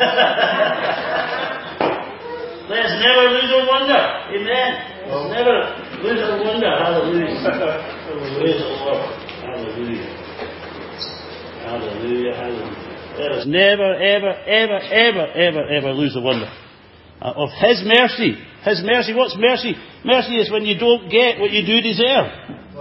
Let us never lose our wonder. Amen. Let's never lose our wonder. Hallelujah. Praise the Lord. Hallelujah. Hallelujah. Hallelujah. Let us never, ever lose the wonder of His mercy. His mercy. What's mercy? Mercy is when you don't get what you do deserve.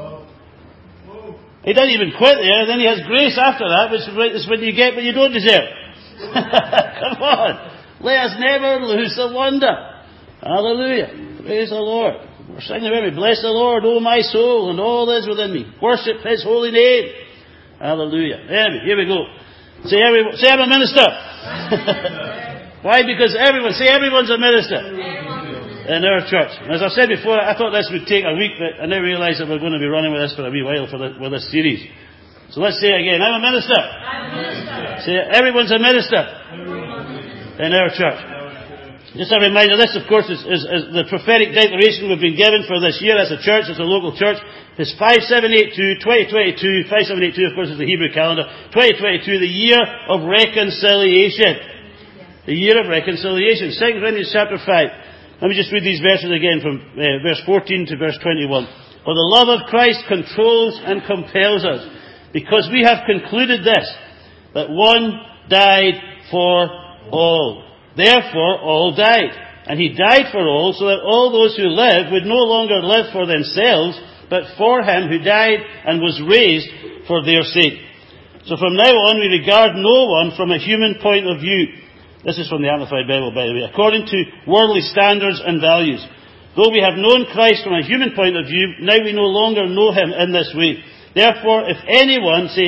He doesn't even quit there. Then He has grace after that, which is when you get what you don't deserve. Come on. Let us never lose the wonder. Hallelujah. Praise the Lord. We're singing with me. Bless the Lord, O my soul, and all that is within me. Worship His holy name. Hallelujah. Anyway, here we go. Say I'm a minister. Why? Because everyone's a minister in our church. And as I said before, I thought this would take a week, but I now realise that we're going to be running with this for a wee while with this series. So let's say it again. I'm a minister. Say everyone's a minister in our church. Just a reminder, this of course is the prophetic declaration we've been given for this year as a church, as a local church. It's 5782, 2022, 5782 of course is the Hebrew calendar, 2022, the year of reconciliation. The year of reconciliation. 2 Corinthians chapter 5. Let me just read these verses again from verse 14 to verse 21. For the love of Christ controls and compels us, because we have concluded this, that one died for all. Therefore, all died. And He died for all, so that all those who live would no longer live for themselves, but for Him who died and was raised for their sake. So from now on, we regard no one from a human point of view. This is from the Amplified Bible, by the way. According to worldly standards and values. Though we have known Christ from a human point of view, now we no longer know Him in this way. Therefore, if anyone is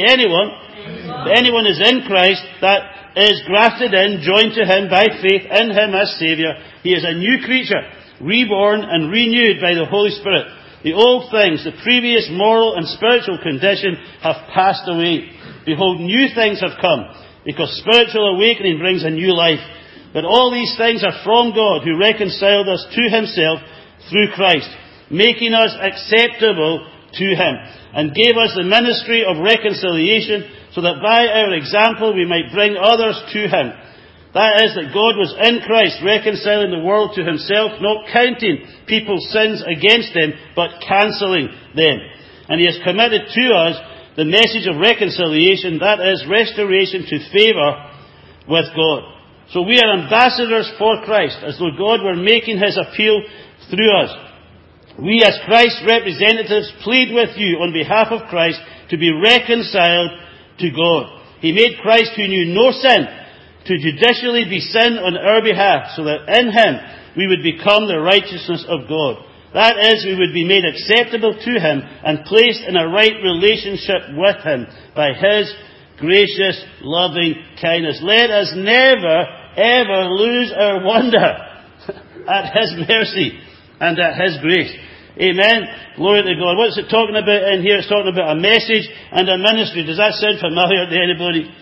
in Christ, that is grafted in, joined to Him by faith in Him as Saviour, he is a new creature, reborn and renewed by the Holy Spirit. The old things, the previous moral and spiritual condition, have passed away. Behold, new things have come, because spiritual awakening brings a new life. But all these things are from God, who reconciled us to Himself through Christ, making us acceptable to Him, and gave us the ministry of reconciliation, so that by our example we might bring others to Him. That is, that God was in Christ, reconciling the world to Himself, not counting people's sins against them, but cancelling them. And He has committed to us the message of reconciliation, that is, restoration to favour with God. So we are ambassadors for Christ, as though God were making His appeal through us. We as Christ's representatives plead with you on behalf of Christ to be reconciled to God. He made Christ, who knew no sin, to judicially be sin on our behalf, so that in Him we would become the righteousness of God. That is, we would be made acceptable to Him and placed in a right relationship with Him by His gracious, loving kindness. Let us never, ever lose our wonder at His mercy and at His grace. Amen. Glory to God. What's it talking about in here? It's talking about a message and a ministry. Does that sound familiar to anybody?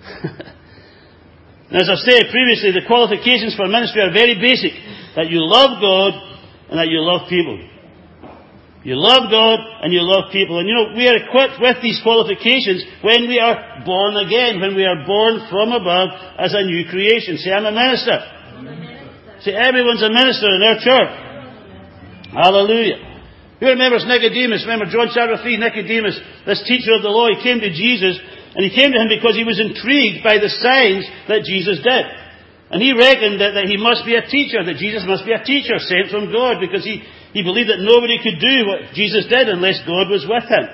As I've said previously, the qualifications for ministry are very basic. That you love God and that you love people. You love God and you love people. And we are equipped with these qualifications when we are born again, when we are born from above as a new creation. Say, I'm a minister. Say, everyone's a minister in our church. Hallelujah. Who remembers Nicodemus? Remember John chapter 3, Nicodemus, this teacher of the law, he came to Jesus, and he came to Him because he was intrigued by the signs that Jesus did. And he reckoned that he must be a teacher, that Jesus must be a teacher sent from God, because he believed that nobody could do what Jesus did unless God was with him.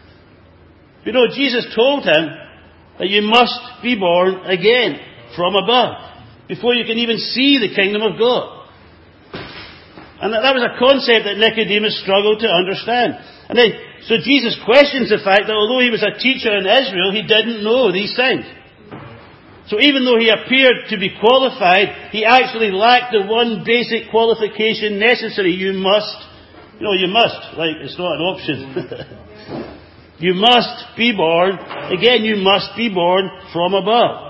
Jesus told him that you must be born again from above before you can even see the kingdom of God. And that was a concept that Nicodemus struggled to understand. So Jesus questions the fact that although He was a teacher in Israel, He didn't know these things. So even though He appeared to be qualified, He actually lacked the one basic qualification necessary. You must. Like, it's not an option. You must be born. Again, you must be born from above.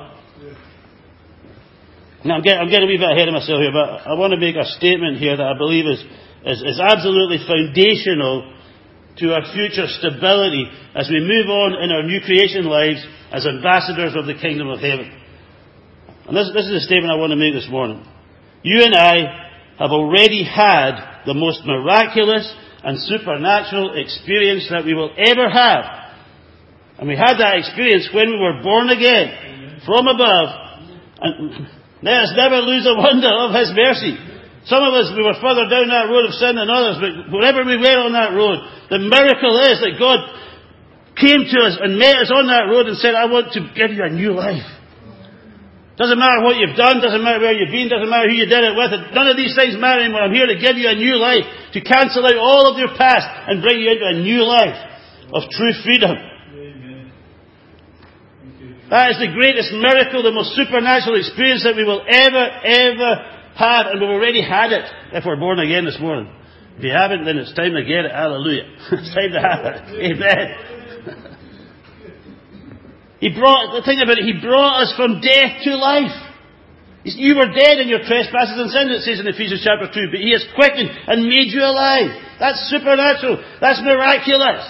Now, I'm getting a wee bit ahead of myself here, but I want to make a statement here that I believe is absolutely foundational to our future stability as we move on in our new creation lives as ambassadors of the kingdom of heaven. And this is a statement I want to make this morning. You and I have already had the most miraculous and supernatural experience that we will ever have. And we had that experience when we were born again from above. And let us never lose the wonder of His mercy. Some of us, we were further down that road of sin than others, but wherever we were on that road, the miracle is that God came to us and met us on that road and said, I want to give you a new life. Doesn't matter what you've done, doesn't matter where you've been, doesn't matter who you did it with. None of these things matter anymore. I'm here to give you a new life, to cancel out all of your past and bring you into a new life of true freedom. That is the greatest miracle, the most supernatural experience that we will ever have, and we've already had it if we're born again this morning. If you haven't, then it's time to get it. Hallelujah. It's time to have it. Amen. The thing about it, He brought us from death to life. You were dead in your trespasses and sins, it says in Ephesians chapter 2, but He has quickened and made you alive. That's supernatural. That's miraculous.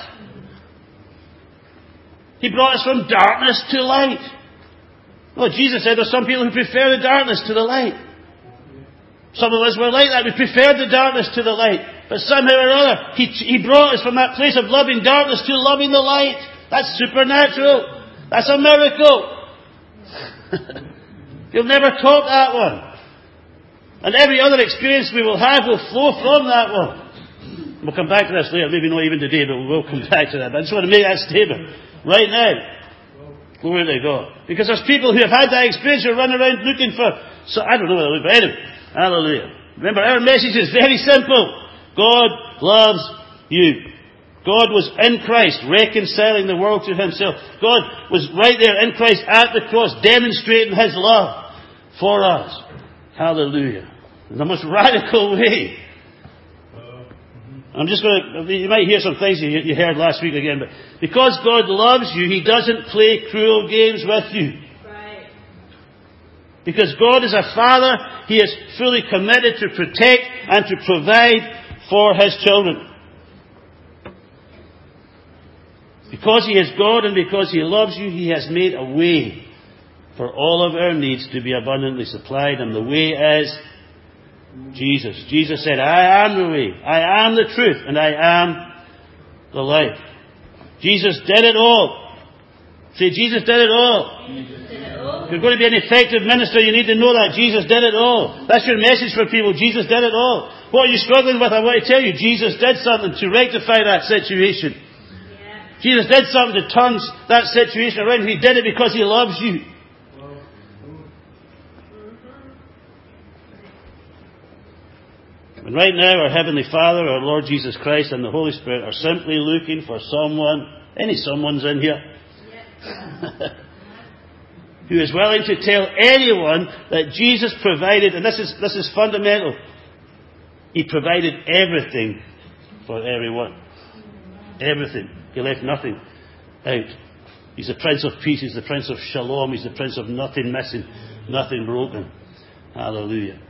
He brought us from darkness to light. Well, Jesus said there's some people who prefer the darkness to the light. Some of us were like that. We preferred the darkness to the light. But somehow or other, He brought us from that place of loving darkness to loving the light. That's supernatural. That's a miracle. You'll never top that one. And every other experience we will have will flow from that one. We'll come back to this later. Maybe not even today, but we'll come back to that. But I just want to make that statement right now. Glory to God. Because there's people who have had that experience who run around looking for... So I don't know what they're looking for. Anyway, hallelujah. Remember, our message is very simple. God loves you. God was in Christ, reconciling the world to Himself. God was right there in Christ at the cross, demonstrating His love for us. Hallelujah. In the most radical way. I'm just going to... You might hear some things you heard last week again, but because God loves you, He doesn't play cruel games with you. Right. Because God is a Father, He is fully committed to protect and to provide for His children. Because He is God and because He loves you, He has made a way for all of our needs to be abundantly supplied. And the way is Jesus. Jesus said, I am the way, I am the truth, and I am the life. Jesus did it all. Say, Jesus did it all. If you're going to be an effective minister, you need to know that Jesus did it all. That's your message for people. Jesus did it all. What are you struggling with? I want to tell you, Jesus did something to rectify that situation. Jesus did something to turn that situation around. He did it because He loves you. And right now, our Heavenly Father, our Lord Jesus Christ, and the Holy Spirit are simply looking for someone, any someone's in here, who is willing to tell anyone that Jesus provided, and this is fundamental, He provided everything for everyone. Everything. He left nothing out. He's the Prince of Peace. He's the Prince of Shalom. He's the Prince of nothing missing, nothing broken. Hallelujah.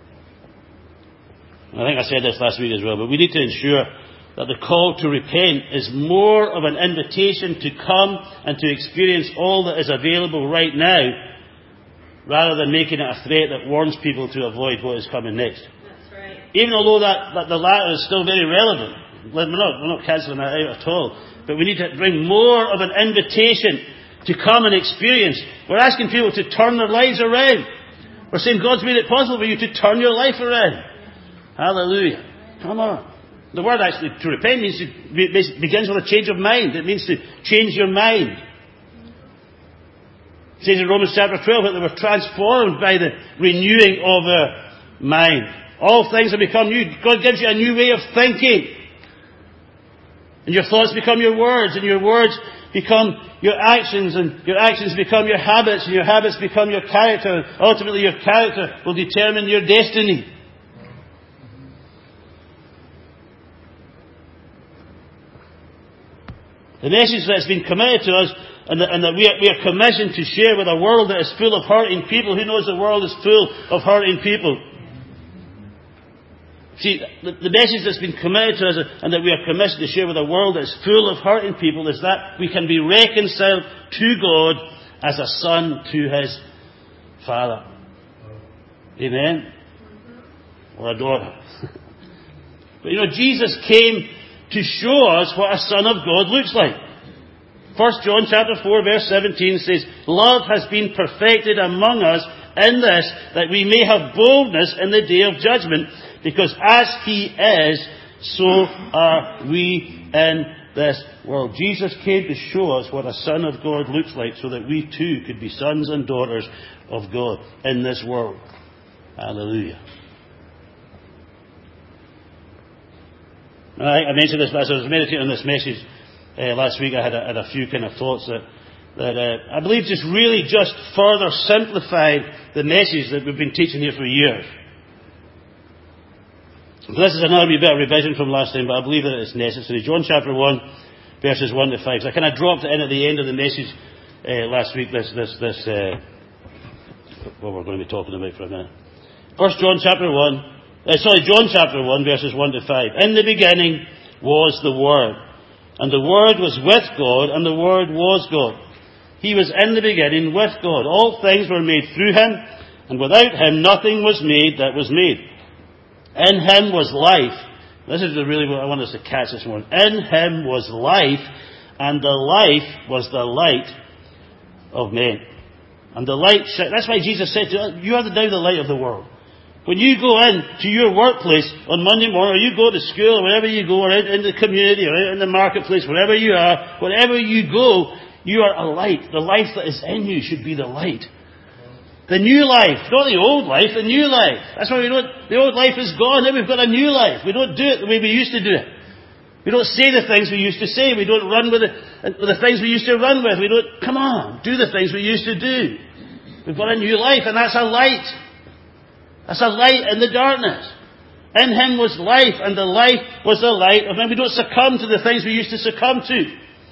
I think I said this last week as well, but we need to ensure that the call to repent is more of an invitation to come and to experience all that is available right now, rather than making it a threat that warns people to avoid what is coming next. That's right. Even although that the latter is still very relevant. We're not cancelling that out at all. But we need to bring more of an invitation to come and experience. We're asking people to turn their lives around. We're saying God's made it possible for you to turn your life around. Hallelujah. Come on. The word actually, to repent, begins with a change of mind. It means to change your mind. It says in Romans chapter 12 that they were transformed by the renewing of their mind. All things have become new. God gives you a new way of thinking. And your thoughts become your words, and your words become your actions, and your actions become your habits, and your habits become your character. Ultimately, your character will determine your destiny. The message that's been committed to us, and that we are commissioned to share with a world that is full of hurting people. Who knows the world is full of hurting people? See, the message that's been committed to us and that we are commissioned to share with a world that is full of hurting people is that we can be reconciled to God as a son to his father. Amen? Or a daughter. But Jesus came to show us what a son of God looks like. 1 John chapter 4 verse 17 says, "Love has been perfected among us in this, that we may have boldness in the day of judgment, because as He is, so are we in this world." Jesus came to show us what a son of God looks like, so that we too could be sons and daughters of God in this world. Hallelujah. I mentioned this as I was meditating on this message last week. I had a few kind of thoughts that I believe just further simplified the message that we've been teaching here for years. This is another wee bit of revision from last time, but I believe that it's necessary. John chapter 1, verses 1 to 5. So I kind of dropped it in at the end of the message last week, what we're going to be talking about for a minute. John chapter 1, verses 1 to 5. "In the beginning was the Word, and the Word was with God, and the Word was God. He was in the beginning with God. All things were made through Him, and without Him nothing was made that was made. In Him was life." This is really what I want us to catch this morning. "In Him was life, and the life was the light of men." And the light, that's why Jesus said to us, "You are now the light of the world." When you go in to your workplace on Monday morning, or you go to school, or wherever you go, or out in the community, or out in the marketplace, wherever you are, wherever you go, you are a light. The life that is in you should be the light. The new life, not the old life, the new life. That's why the old life is gone, now we've got a new life. We don't do it the way we used to do it. We don't say the things we used to say. We don't run with the things we used to run with. We don't, come on, do the things we used to do. We've got a new life, and that's a light. That's a light in the darkness. In Him was life, and the life was the light of men. We don't succumb to the things we used to succumb to.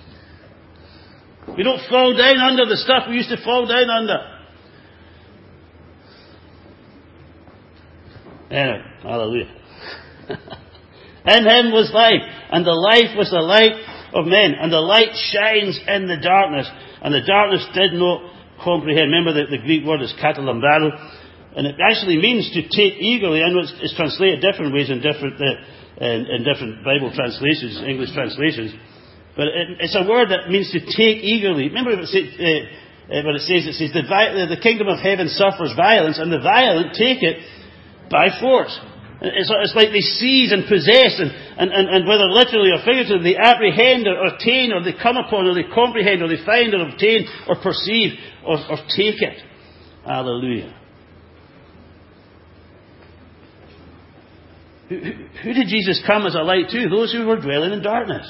We don't fall down under the stuff we used to fall down under. Anyway, hallelujah. In Him was life, and the life was the light of men. And the light shines in the darkness, and the darkness did not comprehend. Remember that the Greek word is katalambaro, and it actually means to take eagerly. I know it's translated different ways in different Bible translations, English translations, but it's a word that means to take eagerly. Remember what it says? The kingdom of heaven suffers violence, and the violent take it by force. It's like they seize and possess, and whether literally or figuratively, they apprehend or attain, or they come upon, or they comprehend, or they find, or obtain, or perceive, or take it. Hallelujah. Who did Jesus come as a light to? Those who were dwelling in darkness.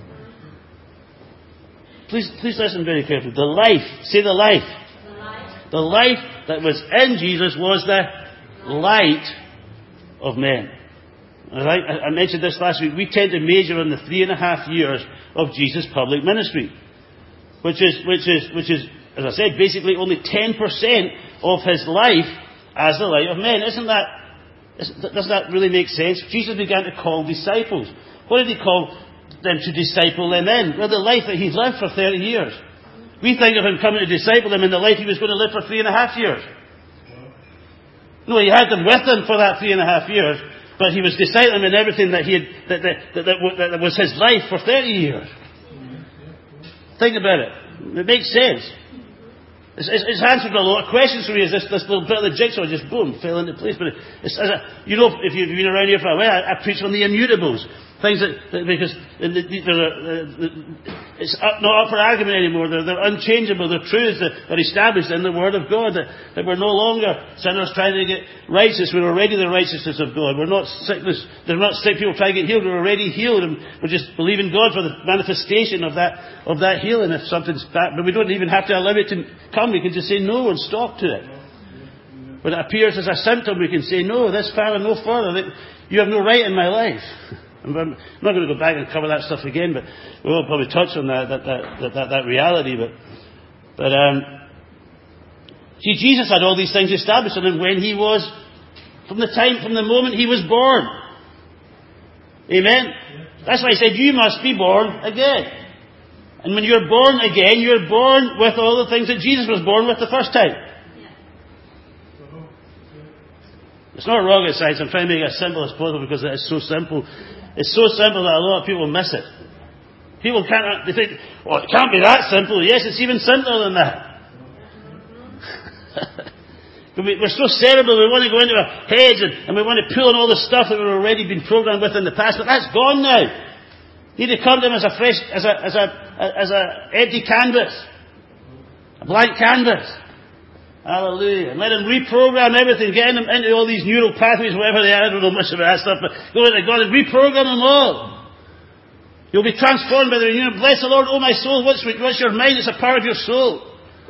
Please listen very carefully. The life. Say the life. The life that was in Jesus was the light of men. I mentioned this last week. We tend to measure on the 3.5 years of Jesus' public ministry, which is, as I said, basically only 10% of His life as the light of men. Doesn't that really make sense? Jesus began to call disciples. What did He call them to disciple them in? Well, the life that He lived for 30 years. We think of Him coming to disciple them in the life He was going to live for 3.5 years. No, He had them with Him for that 3.5 years, but He was discipling them in everything that that was His life for 30 years. Think about it. It makes sense. It's answered a lot of questions for me as this little bit of the jigsaw just boom, fell into place. But if you've been around here for a while, I preach on the immutables. Things because it's not up for argument anymore. They're unchangeable. They're truths that are established in the Word of God. That we're no longer sinners trying to get righteous. We're already the righteousness of God. We're not sickness. They're not sick people trying to get healed. We're already healed, and we're just believing God for the manifestation of that healing. If something's bad, but we don't even have to allow it to come. We can just say no and stop to it. When it appears as a symptom, we can say no, this far and no further. You have no right in my life. I'm not going to go back and cover that stuff again, but we will probably touch on that reality. But see, Jesus had all these things established in Him when He was, from the moment He was born. Amen? That's why He said, you must be born again. And when you're born again, you're born with all the things that Jesus was born with the first time. It's not rocket science. I'm trying to make it as simple as possible because it's so simple. It's so simple that a lot of people miss it. People can't, they think, well, it can't be that simple. Yes, it's even simpler than that. But we're so cerebral, we want to go into our heads and we want to pull on all the stuff that we've already been programmed with in the past, but that's gone now. You need to come to Him as a fresh, as a empty canvas. A blank canvas. Hallelujah. And let Him reprogram everything, getting them into all these neural pathways, whatever they are. I don't know much about that stuff, but go into God and reprogram them all. You'll be transformed by the renewal. Bless the Lord, oh my soul. What's your mind? It's a part of your soul.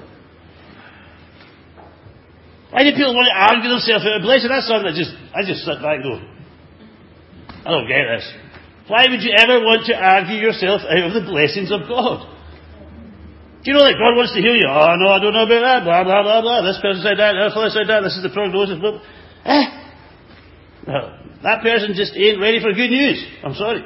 Why do people want to argue themselves out of blessing? That's something I just sit back and go, I don't get this. Why would you ever want to argue yourself out of the blessings of God? Do you know that God wants to heal you? Oh, no, I don't know about that. Blah, blah, blah, blah. This person said that. That fellow said that. This is the prognosis. Well, that person just ain't ready for good news. I'm sorry.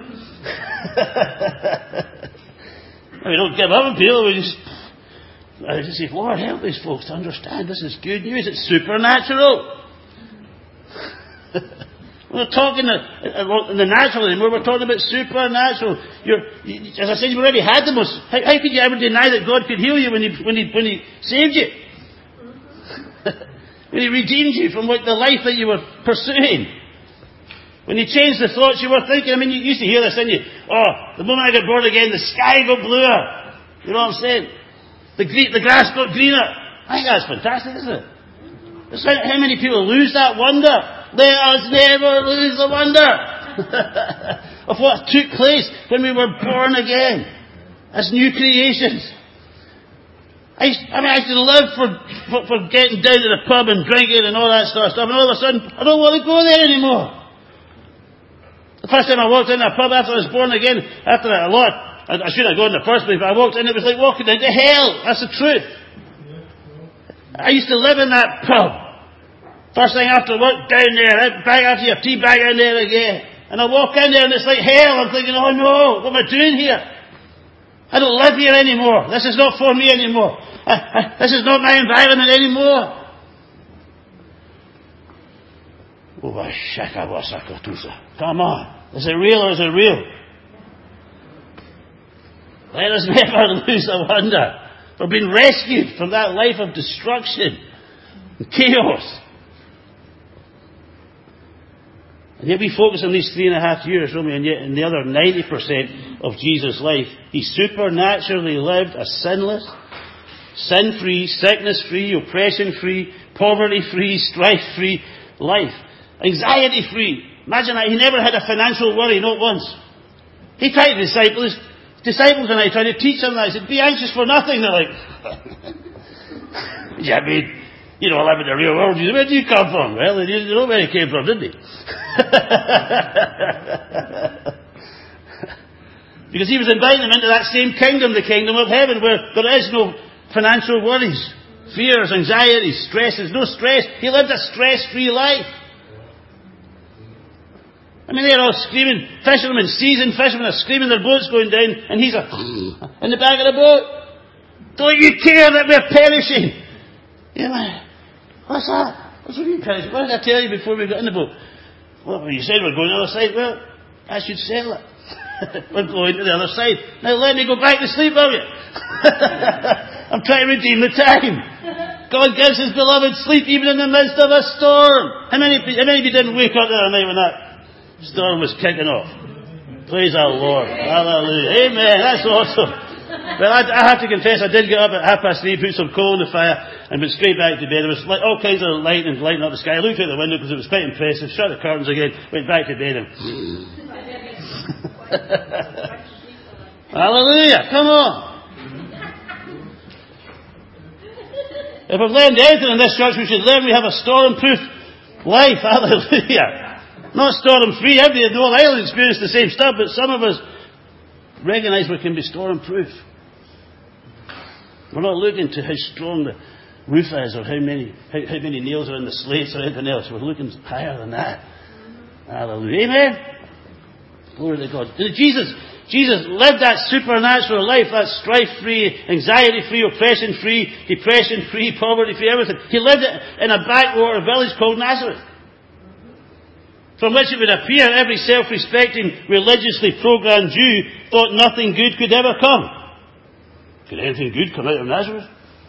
We don't give up on people. I just say, Lord, help these folks to understand this is good news. It's supernatural. We're not talking in the natural anymore. We're talking about supernatural. As I said, you've already had the most. How could you ever deny that God could heal you when He saved you? When He redeemed you from the life that you were pursuing? When He changed the thoughts you were thinking? I mean, you used to hear this, didn't you? Oh, the moment I got born again, the sky got bluer. You know what I'm saying? The grass got greener. I think that's fantastic, isn't it? How many people lose that wonder? Let us never lose the wonder of what took place when we were born again as new creations. I used to live for getting down to the pub and drinking and all that sort of stuff, and all of a sudden I don't want to go there anymore. The first time I walked in a pub after I was born again, after a lot, I shouldn't have gone in the first place, but I walked in, it was like walking into hell. That's the truth. I used to live in that pub. First thing after work, down there, back after your tea, back in there again. And I walk in there and it's like hell. I'm thinking, oh no, what am I doing here? I don't live here anymore. This is not for me anymore. This is not my environment anymore. Come on. Is it real or is it real? Let us never lose the wonder. We're being rescued from that life of destruction and chaos. And yet we focus on these 3.5 years, and yet in the other 90% of Jesus' life, He supernaturally lived a sinless, sin-free, sickness-free, oppression-free, poverty-free, strife-free life. Anxiety-free. Imagine that. He never had a financial worry, not once. He tried to disciples and I tried to teach them that. He said, be anxious for nothing. They're like, yeah, I mean, you know, I live in the real world. Where do you come from? Well, they didn't know where he came from, did they? Because he was inviting them into that same kingdom, the kingdom of heaven, where there is no financial worries, fears, anxieties, stresses, no stress. He lived a stress-free life. I mean, they're all screaming, fishermen, seasoned fishermen are screaming, their boat's going down, and he's in the back of the boat. Don't you care that we're perishing? You know, what's that? What's the mean perishing? What did I tell you before we got in the boat? Well, you said we're going to the other side. Well, I should settle it. We're going to the other side. Now let me go back to sleep, will you? I'm trying to redeem the time. God gives His beloved sleep even in the midst of a storm. How many of you didn't wake up the other night when that storm was kicking off? Praise our Lord. Hallelujah. Amen. That's awesome. Well, I have to confess, I did get up at 3:30, put some coal in the fire, and went straight back to bed. There was all kinds of lighting up the sky. I looked out the window because it was quite impressive, shut the curtains again, went back to bed and... Hallelujah. Come on. If we've learned anything in this church, we should learn we have a storm-proof life. Hallelujah. Not storm-free. Everybody in the whole island experienced the same stuff, but some of us recognize we can be storm-proof. We're not looking to how strong the roof is or how many nails are in the slates or anything else. We're looking higher than that. Hallelujah. Amen. Glory to God. Jesus Jesus lived that supernatural life, that strife-free, anxiety-free, oppression-free, depression-free, poverty-free, everything. He lived it in a backwater village called Nazareth, from which it would appear every self-respecting, religiously programmed Jew thought nothing good could ever come. Could anything good come out of Nazareth?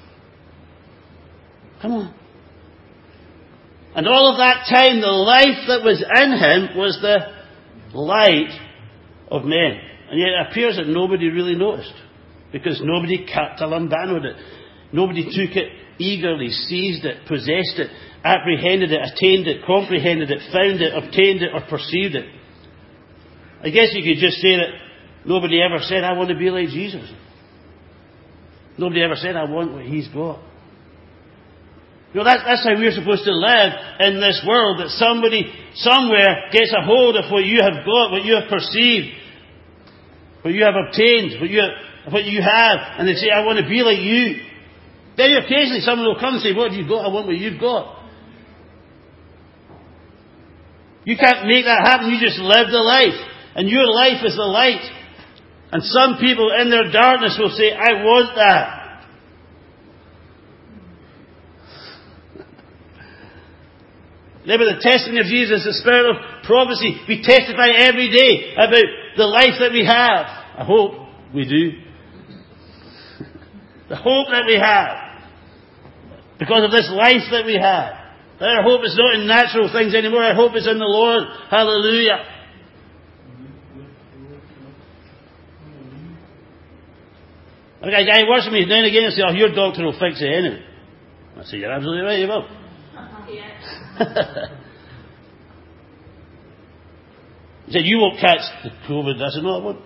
Come on. And all of that time, the life that was in him was the light of men. And yet it appears that nobody really noticed, because nobody katalambanoed it. Nobody took it eagerly, seized it, possessed it, apprehended it, attained it, comprehended it, found it, obtained it, or perceived it. I guess you could just say that nobody ever said, I want to be like Jesus. Nobody ever said, I want what he's got. You know, that's how we're supposed to live in this world, that somebody, somewhere, gets a hold of what you have got, what you have perceived, what you have obtained, what you have, and they say, I want to be like you. Very occasionally someone will come and say, what have you got? I want what you've got. You can't make that happen, you just live the life. And your life is the light. And some people in their darkness will say, I want that. Remember the testimony of Jesus, the spirit of prophecy. We testify every day about the life that we have. I hope we do. The hope that we have. Because of this life that we have. Our hope is not in natural things anymore. Our hope is in the Lord. Hallelujah. A guy works with me now and again and says, oh, your doctor will fix it anyway. I say, you're absolutely right, you will. He said, you won't catch the COVID. I said, no, I won't.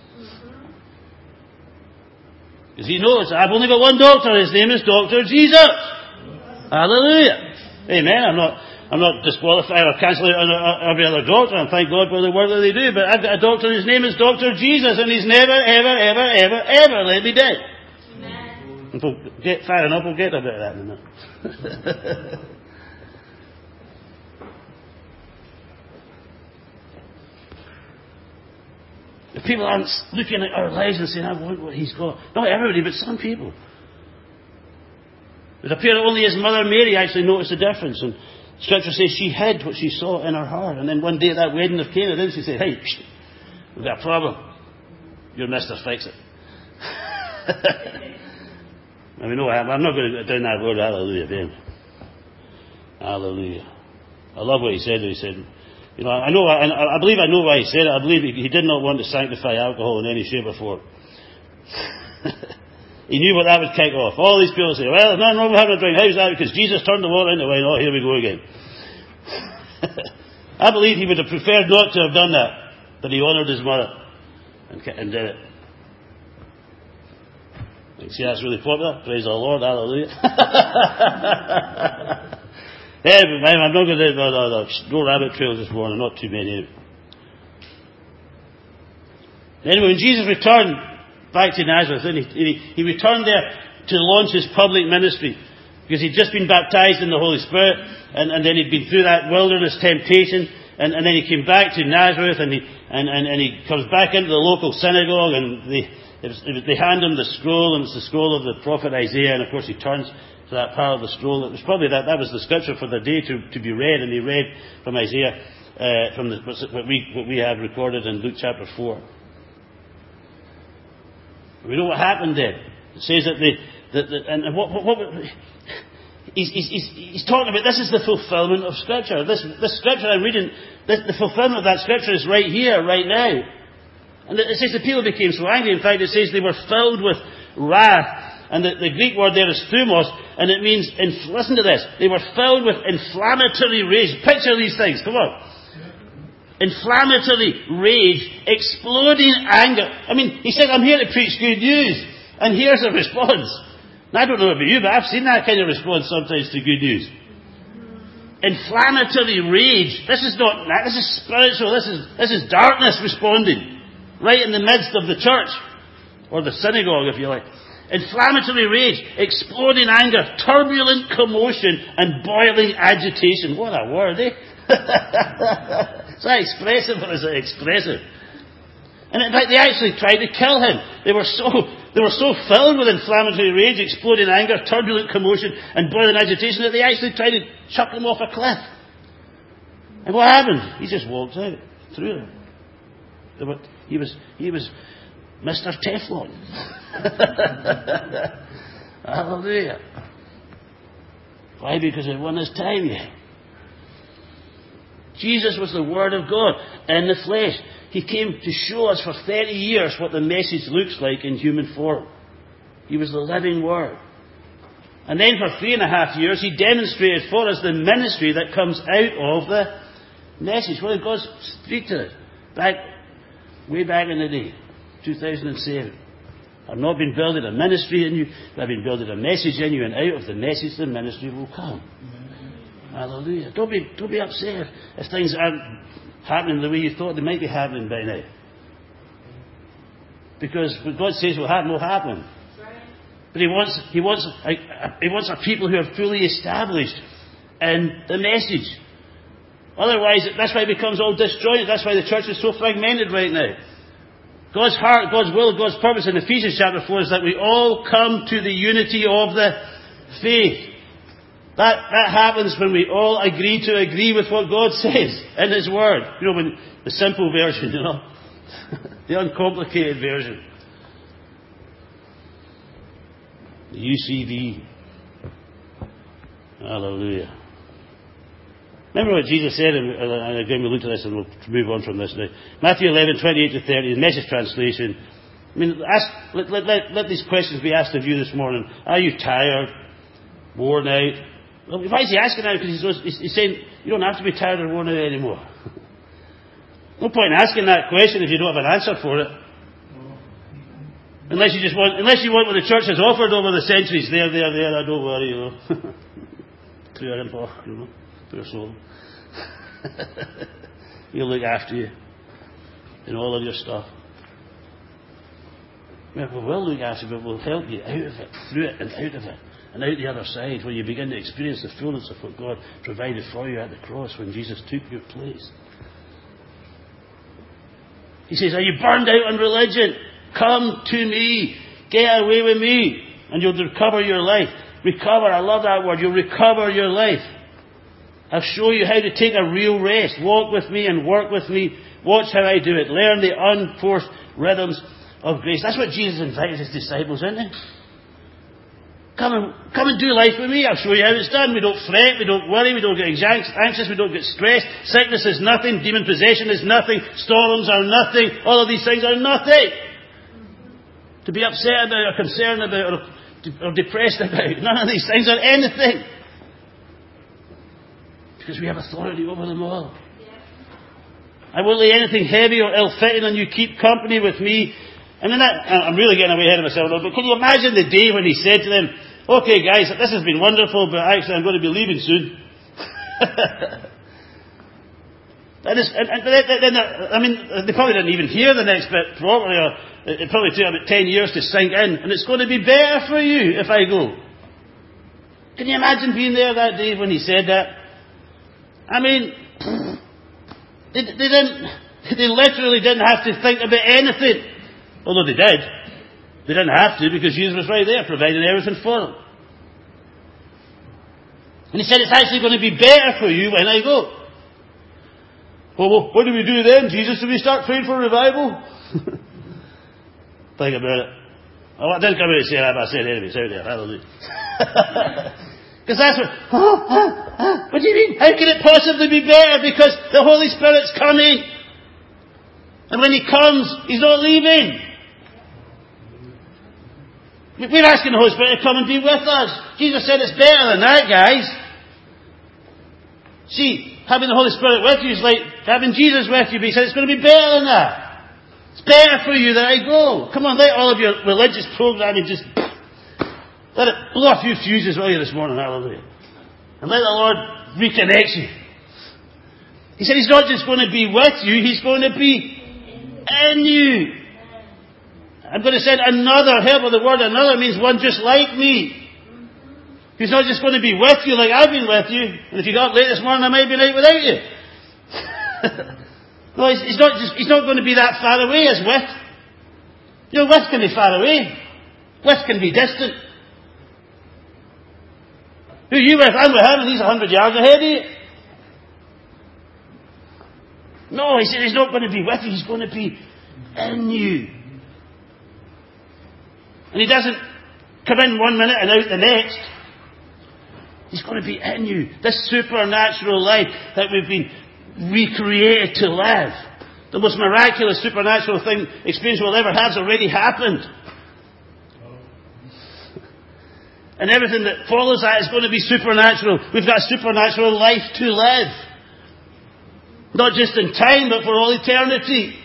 Because he knows, I've only got one doctor. His name is Dr. Jesus. Hallelujah. Amen. I'm not disqualifying or cancelling out every other doctor, and thank God for the work that they do, but I've got a doctor, his name is Dr. Jesus, and he's never, ever, ever, ever, ever let me down. Amen. If we'll get far enough, we'll get a bit of that in a minute. If people aren't looking at our lives and saying, I want what he's got. Not everybody, but some people. It appeared that only his mother Mary actually noticed the difference. And Scripture says she hid what she saw in her heart. And then one day at that wedding of Cana, then she said, hey, we've got a problem. You're Mr. Fix It. I mean, no, I'm not going to go down that road. Hallelujah, Ben. Hallelujah. I love what he said. He said, you know, I believe I know why he said it. I believe he did not want to sanctify alcohol in any shape or form. He knew what that would kick off. All these people say, well, there's nothing wrong with having a drink. How's that? Because Jesus turned the water into wine. Oh, here we go again. I believe he would have preferred not to have done that, but he honoured his mother and did it. You see, that's really popular. Praise the Lord. Hallelujah. Anyway, I'm not going to no rabbit trails this morning. Not too many. Anyway, when Jesus returned back to Nazareth, and he returned there to launch his public ministry, because he'd just been baptized in the Holy Spirit, and then he'd been through that wilderness temptation, and then he came back to Nazareth, and he comes back into the local synagogue, and they hand him the scroll, and it's the scroll of the prophet Isaiah, and of course he turns to that part of the scroll. It was probably that was the scripture for the day to be read, and he read from Isaiah, from what we have recorded in Luke chapter 4. We know what happened then. It says that he's talking about, this is the fulfillment of Scripture. This Scripture I'm reading, the fulfillment of that Scripture is right here, right now. And it says the people became so angry. In fact, it says they were filled with wrath. And the Greek word there is thumos, and it means, listen to this, they were filled with inflammatory rage. Picture these things, come on. Inflammatory rage, exploding anger. I mean, he said, I'm here to preach good news. And here's a response. Now, I don't know about you, but I've seen that kind of response sometimes to good news. Inflammatory rage. This is spiritual. This is darkness responding. Right in the midst of the church. Or the synagogue, if you like. Inflammatory rage, exploding anger, turbulent commotion, and boiling agitation. What a word, eh? Is that expressive or is it expressive? And in fact, they actually tried to kill him. They were so filled with inflammatory rage, exploding anger, turbulent commotion, and boiling agitation that they actually tried to chuck him off a cliff. And what happened? He just walked out through it. He was Mr. Teflon. Hallelujah. Why? Because it wasn't his time yet. Jesus was the Word of God in the flesh. He came to show us for 30 years what the message looks like in human form. He was the living Word. And then for 3.5 years, He demonstrated for us the ministry that comes out of the message. What did God speak to us? Way back in the day, 2007. I've not been building a ministry in you, but I've been building a message in you, and out of the message the ministry will come. Hallelujah. Don't be upset if things aren't happening the way you thought they might be happening by now. Because what God says will happen. But He wants a people who are fully established in the message. Otherwise, that's why it becomes all disjointed. That's why the church is so fragmented right now. God's heart, God's will, God's purpose in Ephesians chapter 4 is that we all come to the unity of the faith. That happens when we all agree with what God says in His Word. You know, when the simple version, you know, the uncomplicated version. The UCV. Hallelujah. Remember what Jesus said, and again we'll look at this and we'll move on from this now. Matthew 11:28-30, the Message translation. I mean, let these questions be asked of you this morning. Are you tired? Worn out? Well, why is He asking that? Because he's saying you don't have to be tired or worn out anymore. No point in asking that question if you don't have an answer for it. Unless you want what the church has offered over the centuries. There, don't worry, you know. You know. Poor soul. He'll look after you in all of your stuff. We will look after you, but we'll help you out of it, through it and out of it, and out the other side, where you begin to experience the fullness of what God provided for you at the cross when Jesus took your place. He says, are you burned out on religion? Come to me. Get away with me, and you'll recover your life. Recover, I love that word. You'll recover your life. I'll show you how to take a real rest. Walk with me and work with me. Watch how I do it. Learn the unforced rhythms of grace. That's what Jesus invited His disciples, isn't it? Come and do life with me. I'll show you how it's done. We don't fret. We don't worry. We don't get anxious. We don't get stressed. Sickness is nothing. Demon possession is nothing. Storms are nothing. All of these things are nothing to be upset about or concerned about or depressed about. None of these things are anything. Because we have authority over them all. I won't lay anything heavy or ill-fitting on you. Keep company with me. And then I'm really getting away ahead of myself, but can you imagine the day when He said to them, okay guys, this has been wonderful, but actually I'm going to be leaving soon. They probably didn't even hear the next bit properly, or it probably took about 10 years to sink in, and it's going to be better for you if I go. Can you imagine being there that day when He said that? I mean, they literally didn't have to think about anything. Although they did. They didn't have to, because Jesus was right there providing everything for them. And He said, it's actually going to be better for you when I go. Well, what do we do then, Jesus? Do we start praying for revival? Think about it. Oh, I didn't come out and say that, but I said it anyway. It's out there. Hallelujah. Because that's what do you mean? How can it possibly be better? Because the Holy Spirit's coming. And when He comes, He's not leaving. We're asking the Holy Spirit to come and be with us. Jesus said it's better than that, guys. See, having the Holy Spirit with you is like having Jesus with you, but He said it's going to be better than that. It's better for you that I go. Come on, let all of your religious programming just let it blow a few fuses with you this morning, hallelujah. And let the Lord reconnect you. He said He's not just going to be with you, He's going to be in you. I'm going to send another helper. The word another means one just like me. He's not just going to be with you like I've been with you. And if you got late this morning, I might be late without you. No, he's not going to be that far away as width. You know, width can be far away. Width can be distant. Who are you with? I'm with him, and he's 100 yards ahead of you. No, he said he's not going to be with you. He's going to be in you. And he doesn't come in 1 minute and out the next. He's going to be in you. This supernatural life that we've been recreated to live. The most miraculous supernatural experience we'll ever have has already happened. And everything that follows that is going to be supernatural. We've got a supernatural life to live. Not just in time, but for all eternity.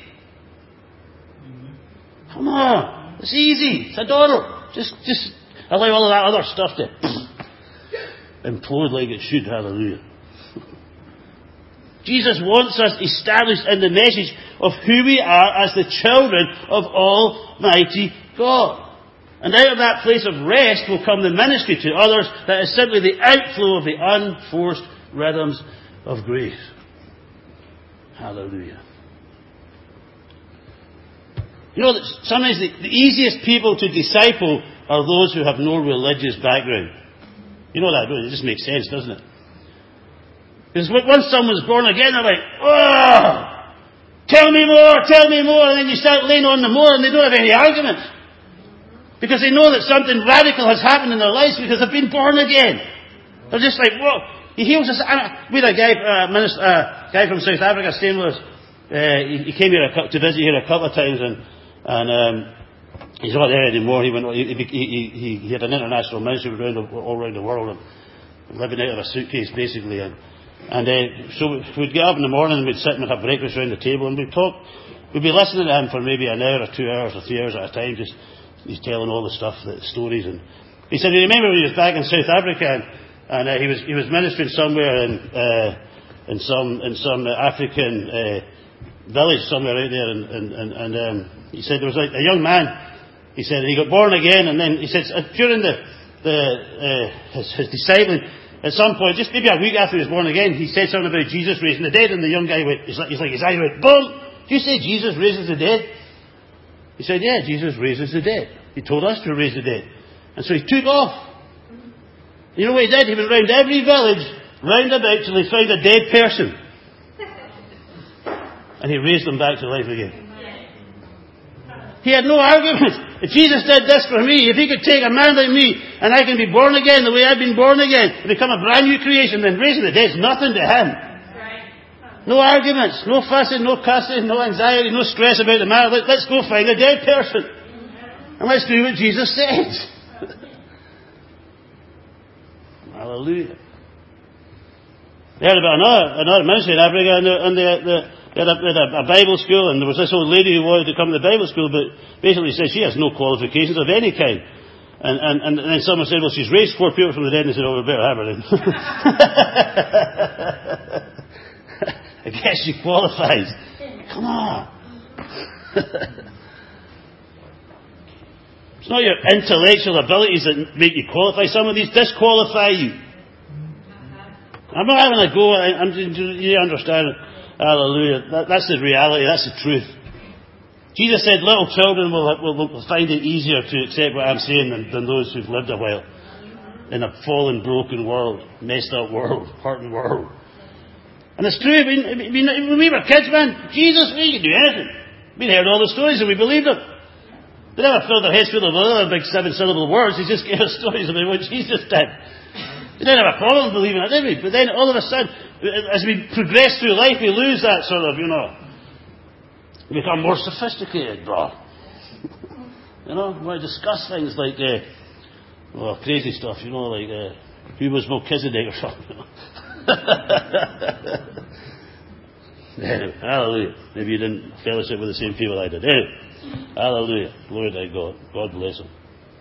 Come on. It's easy. It's adorable. Just allow all of that other stuff to implode like it should. Hallelujah. Jesus wants us established in the message of who we are as the children of Almighty God. And out of that place of rest will come the ministry to others that is simply the outflow of the unforced rhythms of grace. Hallelujah. You know that sometimes the easiest people to disciple are those who have no religious background. You know that, don't you? It just makes sense, doesn't it? Because once someone's born again, they're like, oh, tell me more, and then you start laying on them more and they don't have any arguments. Because they know that something radical has happened in their lives because they've been born again. They're just like, whoa, he heals us. We had a guy from South Africa staying with us. He came here to visit here a couple of times and he's not there anymore. He had an international ministry all around the world and living out of a suitcase basically. So we'd get up in the morning and we'd sit and we'd have breakfast around the table and we'd talk. We'd be listening to him for maybe an hour or 2 hours or 3 hours at a time. He's telling all the stuff, the stories. And he said he remembered when he was back in South Africa and he was ministering somewhere in some African village somewhere out there. And he said there was a young man. He said he got born again, and then he said during his discipling. At some point, just maybe a week after he was born again, he said something about Jesus raising the dead, and the young guy went, his eye went, boom! Do you say Jesus raises the dead? He said, yeah, Jesus raises the dead. He told us to raise the dead. And so he took off. You know what he did? He went round every village, round about, till he found a dead person. And he raised them back to life again. He had no argument. If Jesus did this for me, if he could take a man like me, and I can be born again the way I've been born again, and become a brand new creation, then raising the dead is nothing to him. No arguments, no fussing, no cussing, no anxiety, no stress about the matter. Let's go find a dead person. And let's do what Jesus says. Hallelujah. They heard about another ministry in Africa, and they had a Bible school, and there was this old lady who wanted to come to the Bible school, but basically said she has no qualifications of any kind. And then someone said, well, she's raised 4 people from the dead, and they said, oh, we better have her then. I guess she qualifies. Come on. It's not your intellectual abilities that make you qualify. Some of these disqualify you. I'm not having a go. You understand it. Hallelujah. That's the reality. That's the truth. Jesus said little children will find it easier to accept what I'm saying than those who've lived a while in a fallen, broken world, messed up world, hurting world. And it's true. When we were kids, man, Jesus, we could do anything. We heard all the stories and we believed them. They never filled their heads full of other big 7-syllable words. They just gave us stories about what Jesus did. We didn't have a problem believing it, did we? But then all of a sudden, as we progress through life, we lose that sort of, we become more sophisticated, bro. We want to discuss things like, crazy stuff, like who was Melchizedek or something. Anyway, hallelujah. Maybe you didn't fellowship with the same people I did. Anyway, hallelujah. Glory to God. God bless them.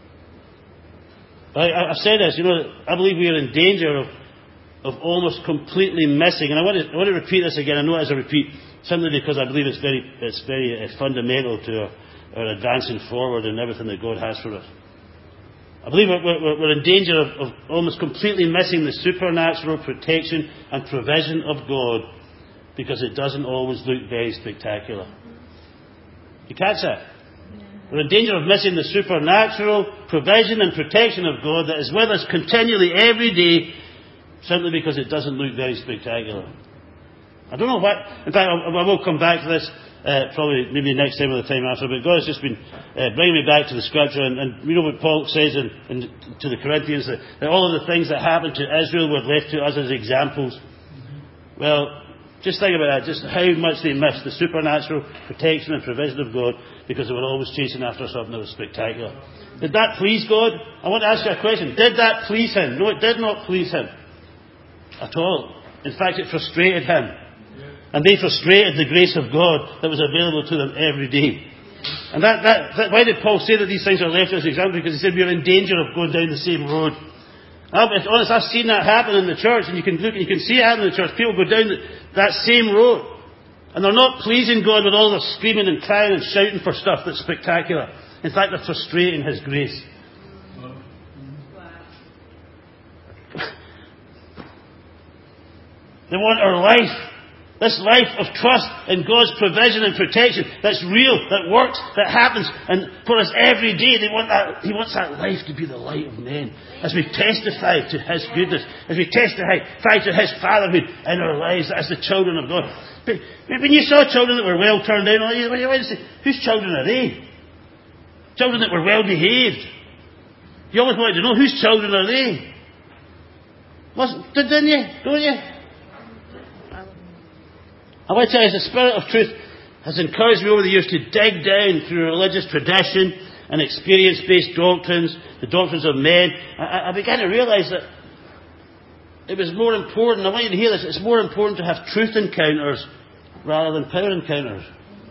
I've said this, I believe we are in danger of almost completely missing, and I want to repeat this again. I know it as a repeat, simply because I believe it's very fundamental to our advancing forward and everything that God has for us. I believe we're in danger of almost completely missing the supernatural protection and provision of God because it doesn't always look very spectacular. You catch that? We're in danger of missing the supernatural provision and protection of God that is with us continually every day, simply because it doesn't look very spectacular. I don't know what. In fact, I will come back to this probably maybe next time or the time after. But God has just been bringing me back to the Scripture, and you know what Paul says to the Corinthians, that all of the things that happened to Israel were left to us as examples. Well, just think about that, just how much they missed the supernatural protection and provision of God because they were always chasing after something that was spectacular. Did that please God? I want to ask you a question. Did that please Him? No, it did not please Him at all. In fact, it frustrated Him. And they frustrated the grace of God that was available to them every day. And why did Paul say that these things are left as examples? Because he said we are in danger of going down the same road. I'll be honest, I've seen that happen in the church, and you can look and you can see it happen in the church. People go down that same road, and they're not pleasing God with all the screaming and crying and shouting for stuff that's spectacular. In fact, they're frustrating His grace. They want our life. This life of trust in God's provision and protection that's real, that works, that happens, and for us every day, He wants that life to be the light of men. As we testify to His goodness, as we testify to His fatherhood in our lives as the children of God. But when you saw children that were well turned out, you went and say, whose children are they? Children that were well behaved. You always wanted to know, whose children are they? Didn't you? Don't you? I want to tell you, the Spirit of truth has encouraged me over the years to dig down through religious tradition and experience-based doctrines, the doctrines of men. I began to realise that it was more important, I want you to hear this, it's more important to have truth encounters rather than power encounters.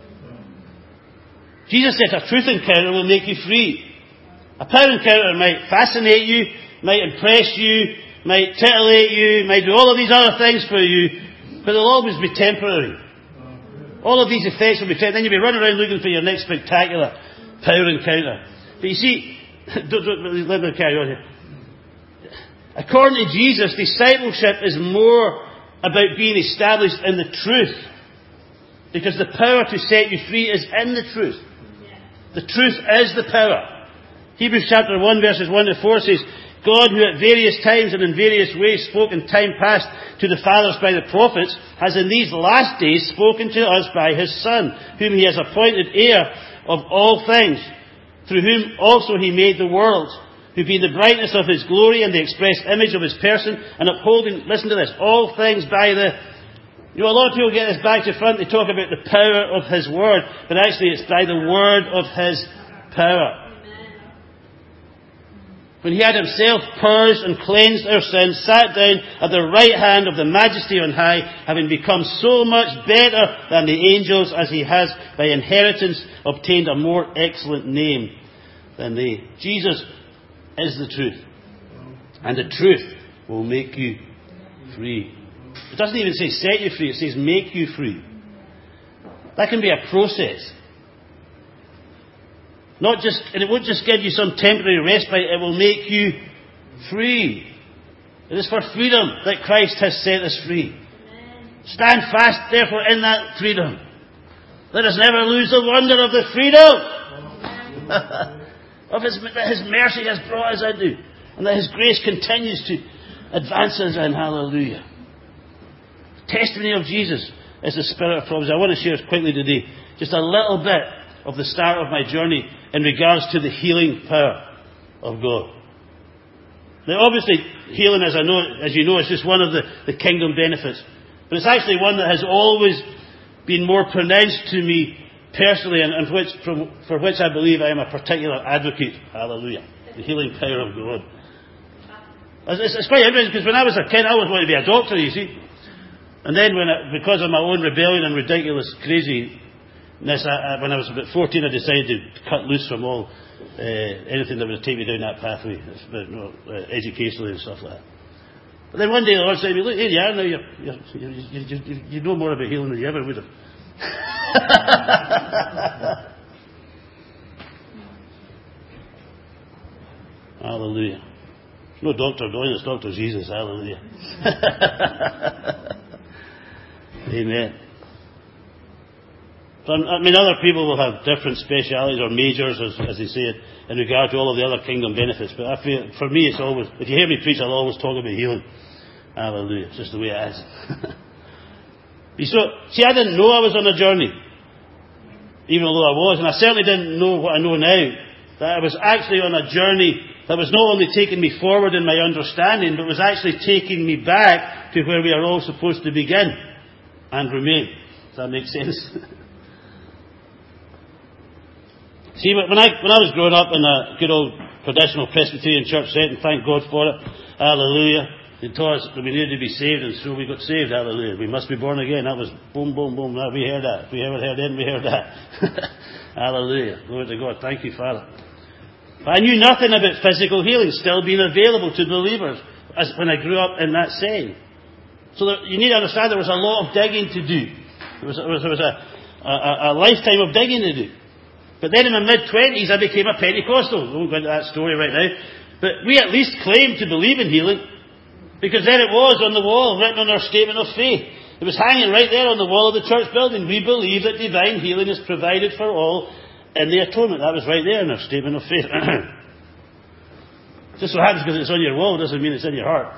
Jesus said a truth encounter will make you free. A power encounter might fascinate you, might impress you, might titillate you, might do all of these other things for you, but they'll always be temporary. All of these effects will be temporary. Then you'll be running around looking for your next spectacular power encounter. But you see, let me carry on here. According to Jesus, discipleship is more about being established in the truth. Because the power to set you free is in the truth. The truth is the power. Hebrews chapter 1 verses 1 to 4 says, God, who at various times and in various ways spoke in time past to the fathers by the prophets, has in these last days spoken to us by His Son, whom He has appointed heir of all things, through whom also He made the world, who being the brightness of His glory and the express image of His person, and upholding, listen to this, all things by the... You know, a lot of people get this back to front, they talk about the power of His Word, but actually it's by the Word of His power. When He had Himself purged and cleansed our sins, sat down at the right hand of the Majesty on high, having become so much better than the angels, as He has by inheritance obtained a more excellent name than they. Jesus is the truth. And the truth will make you free. It doesn't even say set you free, it says make you free. That can be a process. And it won't just give you some temporary respite, it will make you free. It is for freedom that Christ has set us free. Stand fast, therefore, in that freedom. Let us never lose the wonder of the freedom of His mercy has brought us into, and that His grace continues to advance us in. Hallelujah. The testimony of Jesus is the spirit of prophecy. I want to share quickly today just a little bit of the start of my journey in regards to the healing power of God. Now obviously healing, as you know, is just one of the kingdom benefits. But it's actually one that has always been more pronounced to me personally, and for which I believe I am a particular advocate. Hallelujah. The healing power of God. It's quite interesting, because when I was a kid I always wanted to be a doctor, you see. And then because of my own rebellion and ridiculous crazy when I was about 14, I decided to cut loose from all anything that would take me down that pathway, educationally and stuff like that. But then one day the Lord said to me, look, here you are now, you know more about healing than you ever would have. Hallelujah. No Dr. Doyle, it's Dr. Jesus. Hallelujah. Amen. So, I mean, other people will have different specialities or majors, as they say it, in regard to all of the other kingdom benefits. But I feel, for me, it's always, if you hear me preach, I'll always talk about healing. Hallelujah. It's just the way it is. See, I didn't know I was on a journey, even though I was, and I certainly didn't know what I know now, that I was actually on a journey that was not only taking me forward in my understanding, but was actually taking me back to where we are all supposed to begin and remain. Does that make sense? See, when I was growing up in a good old traditional Presbyterian church setting, thank God for it, hallelujah, they taught us that we needed to be saved, and so we got saved, hallelujah. We must be born again. That was boom, boom, boom. We heard that. If we ever heard it, we heard that. Hallelujah. Glory to God. Thank you, Father. But I knew nothing about physical healing still being available to believers when I grew up in that setting. So you need to understand there was a lot of digging to do. There was a lifetime of digging to do. But then in my mid-20s, I became a Pentecostal. I won't go into that story right now. But we at least claimed to believe in healing, because there it was on the wall, written on our statement of faith. It was hanging right there on the wall of the church building. We believe that divine healing is provided for all in the atonement. That was right there in our statement of faith. Just so happens because it's on your wall doesn't mean it's in your heart.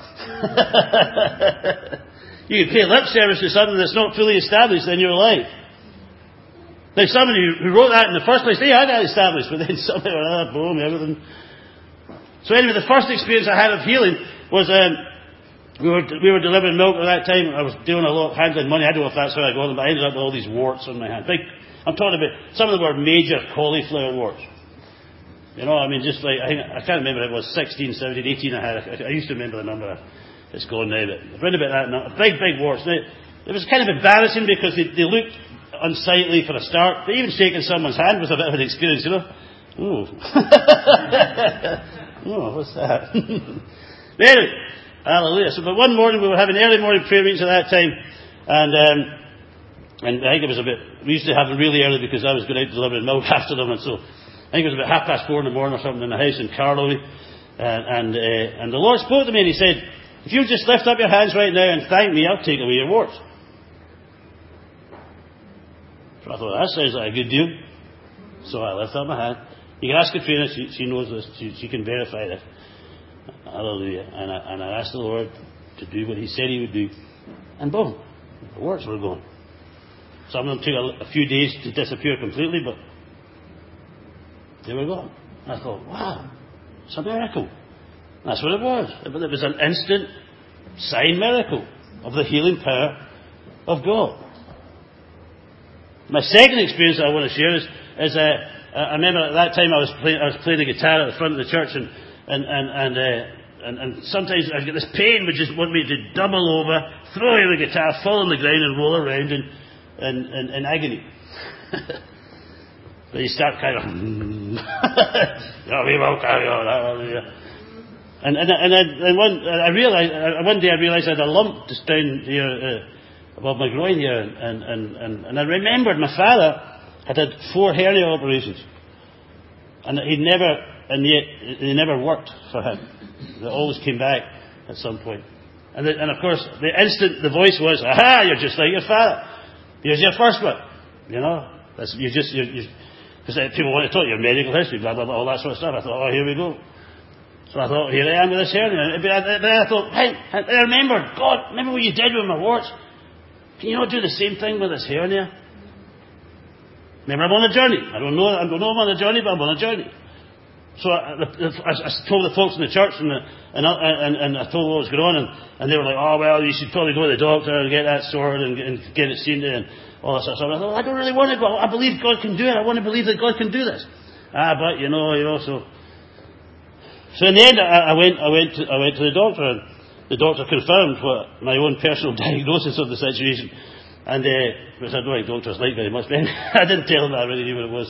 You can pay lip service to something that's not fully established in your life. Now, somebody who wrote that in the first place, they had that established, but then somebody went, boom, everything. So anyway, the first experience I had of healing was, we were delivering milk at that time. I was doing a lot of handling money. I don't know if that's how I got them, but I ended up with all these warts on my hand. I'm talking about, some of them were major cauliflower warts. You know, I mean, just like, I can't remember if it was 16, 17, 18 I had. I used to remember the number. It's gone now, but around about that number. Big warts. Now, it was kind of embarrassing because they looked unsightly for a start, but even shaking someone's hand was a bit of an experience, you know. Ooh. Oh, what's that? Anyway, hallelujah. So, but one morning we were having early morning prayer meetings at that time, and I think it was we used to have them really early because I was going out delivering milk after them, and so I think it was about 4:30 in the morning or something in the house in Carlow, and the Lord spoke to me and He said, if you just lift up your hands right now and thank me, I'll take away your warts. So I thought, that sounds like a good deal. So I lifted up my hand. You can ask Katrina, she knows this, she can verify this. Hallelujah. And I asked the Lord to do what He said He would do. And boom, the warts were gone. Some of them took a few days to disappear completely, but they were gone. I thought, wow, it's a miracle. That's what it was. It was an instant sign miracle of the healing power of God. My second experience I want to share is I remember at that time I was playing the guitar at the front of the church, and sometimes I get this pain which just want me to double over, throw away the guitar, fall on the ground, and roll around in agony. But you start kind of, we will carry on. And one day I realised I had a lump just down here above my groin here, and I remembered my father had 4 hernia operations, and they never worked for him. They always came back at some point. And of course, the instant the voice was, aha, you're just like your father. Here's your first one. You know, because people want to talk your medical history, blah blah blah, all that sort of stuff. I thought, here we go. So I thought, here I am with this hernia. But I thought, hey, I remembered, God, remember what you did with my warts? Can you not do the same thing with this hernia? Remember, I'm on a journey. I don't know I'm on a journey, but I'm on a journey. So I told the folks in the church, and I told what was going on, and they were like, oh, well, you should probably go to the doctor and get that sorted and get it seen to, and all that sort of stuff. I thought, I don't really want to go. I believe God can do it. I want to believe that God can do this. But you know, so in the end, I went to the doctor, and the doctor confirmed what my own personal diagnosis of the situation. And which I don't think doctors like very much, but I didn't tell him that I really knew what it was.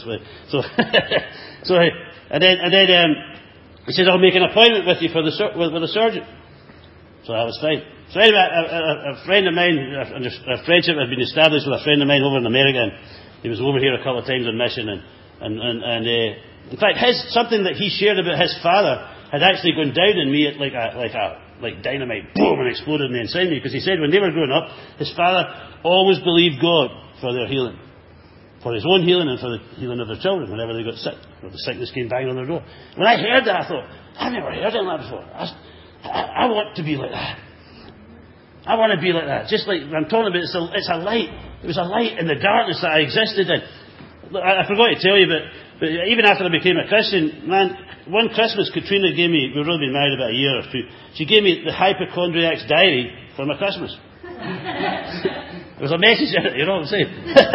And then he said, I'll make an appointment with you with a surgeon. So that was fine. So anyway, a friend of mine, a friendship had been established with a friend of mine over in America, and he was over here a couple of times on mission, and in fact, something that he shared about his father had actually gone down in me at like like dynamite, boom, and exploded in the inside of me. Because he said when they were growing up, his father always believed God for their healing. For his own healing and for the healing of their children whenever they got sick, or the sickness came banging on their door. When I heard that, I thought, I've never heard of that before. I want to be like that. I want to be like that. Just like I'm talking about, it's a light. It was a light in the darkness that I existed in. I forgot to tell you, but even after I became a Christian, man, one Christmas Katrina gave me, we've only been married about a year or two, she gave me the Hypochondriac's Diary for my Christmas. There was a message in it, you know what I'm saying?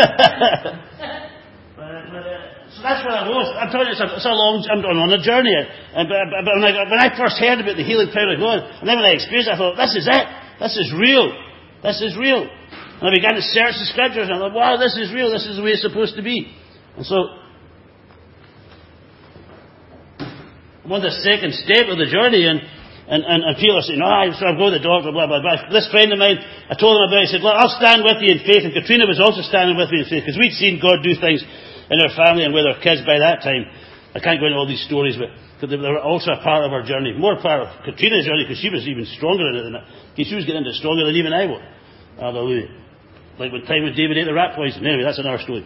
So that's where I was. I'm telling you, it's a long, I'm on a journey. But when I first heard about the healing power of God, and then when I experienced it, I thought, this is it. This is real. This is real. And I began to search the scriptures, and I thought, wow, this is real. This is the way it's supposed to be. And so, I'm on the second step of the journey, and people are saying, so I'll go to the doctor, blah, blah, blah. This friend of mine, I told him about it, he said, look, I'll stand with you in faith. And Katrina was also standing with me in faith, because we'd seen God do things in our family and with our kids by that time. I can't go into all these stories, but they were also a part of our journey. More part of Katrina's journey, because she was even stronger in it than that. She was getting into it stronger than even I was. Hallelujah. Like when time when David ate the rat poison. Anyway, that's another story.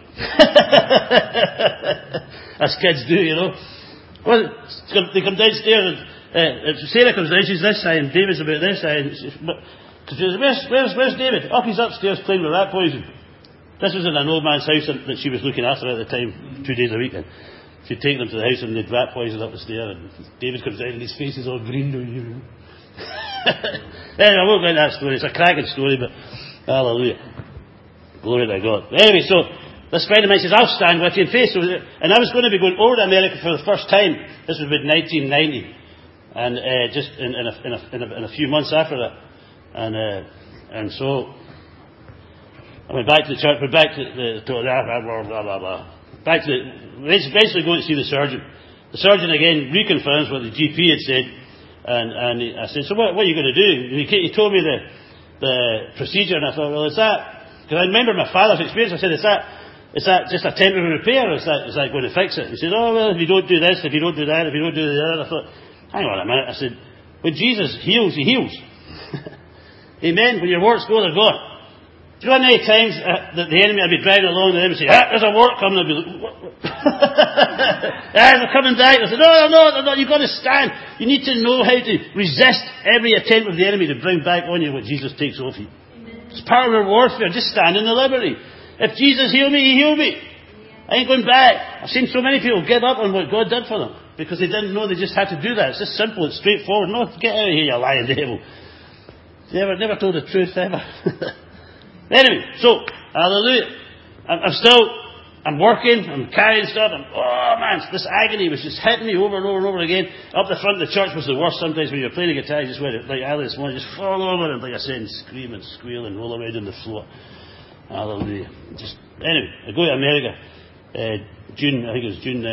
As kids do, you know. Well, they come downstairs, and Sarah comes down, she's this side, and David's about this side. She says, where's David? Oh, he's upstairs playing with rat poison. This was in an old man's house that she was looking after at the time, 2 days a week. And she'd take them to the house and they'd rat poison up the stair, and David comes down and his face is all green. Anyway, I won't go into that story. It's a cracking story, but hallelujah. Glory to God. Anyway, so this friend of mine says, I'll stand with you in faith. And I was going to be going over to America for the first time. This was about 1990. And just in a few months after that. And so I went back to the church, went back to basically going to see the surgeon. The surgeon again reconfirms what the GP had said. And I said, so what are you going to do? And he told me the procedure, and I thought, well, is that... Because I remember my father's experience. I said, is that just a temporary repair, or is that going to fix it? He said, oh, well, if you don't do this, if you don't do that, if you don't do the other. I thought, hang on a minute. I said, when Jesus heals, he heals. Amen. When your works go, they're gone. Do you know how many times that the enemy would be driving along, and the enemy would say, there's a work coming. I'd be like, what? They're coming back. I said, no, you've got to stand. You need to know how to resist every attempt of the enemy to bring back on you what Jesus takes off you. It's part of our warfare. Just stand in the liberty. If Jesus healed me, he healed me. I ain't going back. I've seen so many people give up on what God did for them because they didn't know they just had to do that. It's just simple. It's straightforward. No, get out of here, you lying devil. Never told the truth ever. Anyway, so hallelujah. I'm working. I'm carrying stuff. Oh man, this agony was just hitting me over and over and over again. Up the front of the church was the worst. Sometimes when you're playing a guitar, you just went like earlier this morning, just fall over and like I said, and scream and squeal and roll around on the floor. Hallelujah. Anyway, I go to America. I think it was June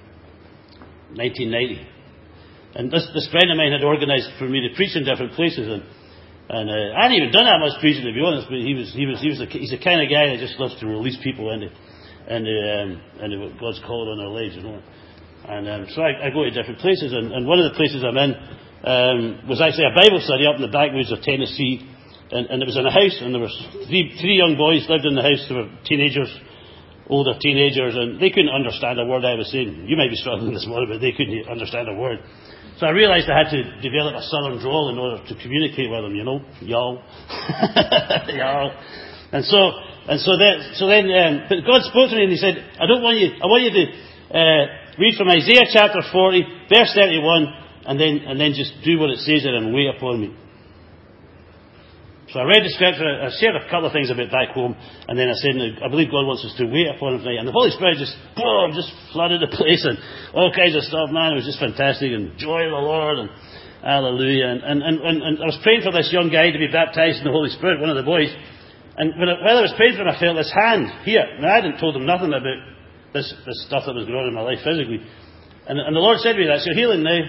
1990, and this friend of mine had organised for me to preach in different places, and I hadn't even done that much preaching, to be honest. But he's the kind of guy that just loves to release people into what God's called on their lives, you know. And so I go to different places, and one of the places I'm in was actually a Bible study up in the backwoods of Tennessee, and it was in a house, and there was three young boys lived in the house. They were teenagers, older teenagers, and they couldn't understand a word I was saying. You might be struggling this morning, but they couldn't understand a word. So I realised I had to develop a southern drawl in order to communicate with them, you know, y'all, y'all. And so then, but God spoke to me and He said, I want you to read from Isaiah chapter 40, verse 31, and then just do what it says there and wait upon me. So I read the scripture, I shared a couple of things about back home, and then I said, I believe God wants us to wait upon Him tonight. And the Holy Spirit just flooded the place, and all kinds of stuff, man. It was just fantastic, and joy of the Lord, and hallelujah. And I was praying for this young guy to be baptized in the Holy Spirit, one of the boys. And while I was praying for him, I felt this hand here. Now, I hadn't told him nothing about this stuff that was going on in my life physically. And the Lord said to me, that's your healing now.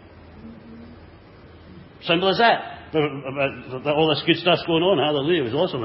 Simple as that. All this good stuff's going on. Hallelujah. It was awesome.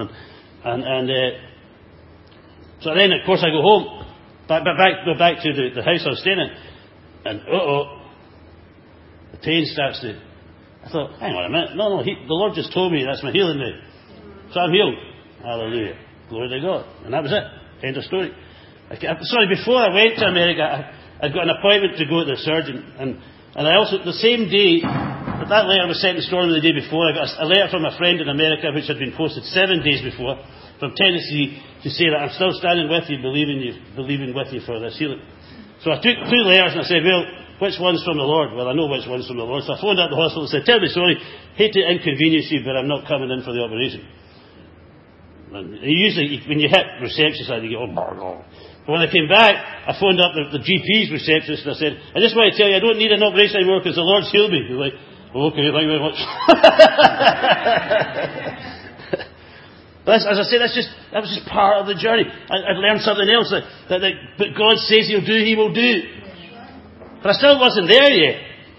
So then, of course, I go home. Go back to the house I was staying in. And the pain starts to I thought, hang on a minute. No, the Lord just told me that's my healing day. So I'm healed. Hallelujah. Glory to God. And that was it. End of story. Before I went to America, I'd got an appointment to go to the surgeon. And I also, the same day, that letter was sent to Stormy the day before, I got a letter from a friend in America which had been posted 7 days before from Tennessee to say that I'm still standing with you, believing with you for this healing. So I took 2 letters and I said, well, which one's from the Lord? Well, I know which one's from the Lord. So I phoned up the hospital and said, terribly sorry, hate to inconvenience you, but I'm not coming in for the operation. And usually, when you hit reception side, you go, oh. But when I came back, I phoned up the GP's receptionist and I said, I just want to tell you, I don't need an operation anymore because the Lord's healed me. He was like, oh, okay, thank you very much. But as I say, that was just part of the journey. I'd learned something else that God says He'll do, He will do. But I still wasn't there yet.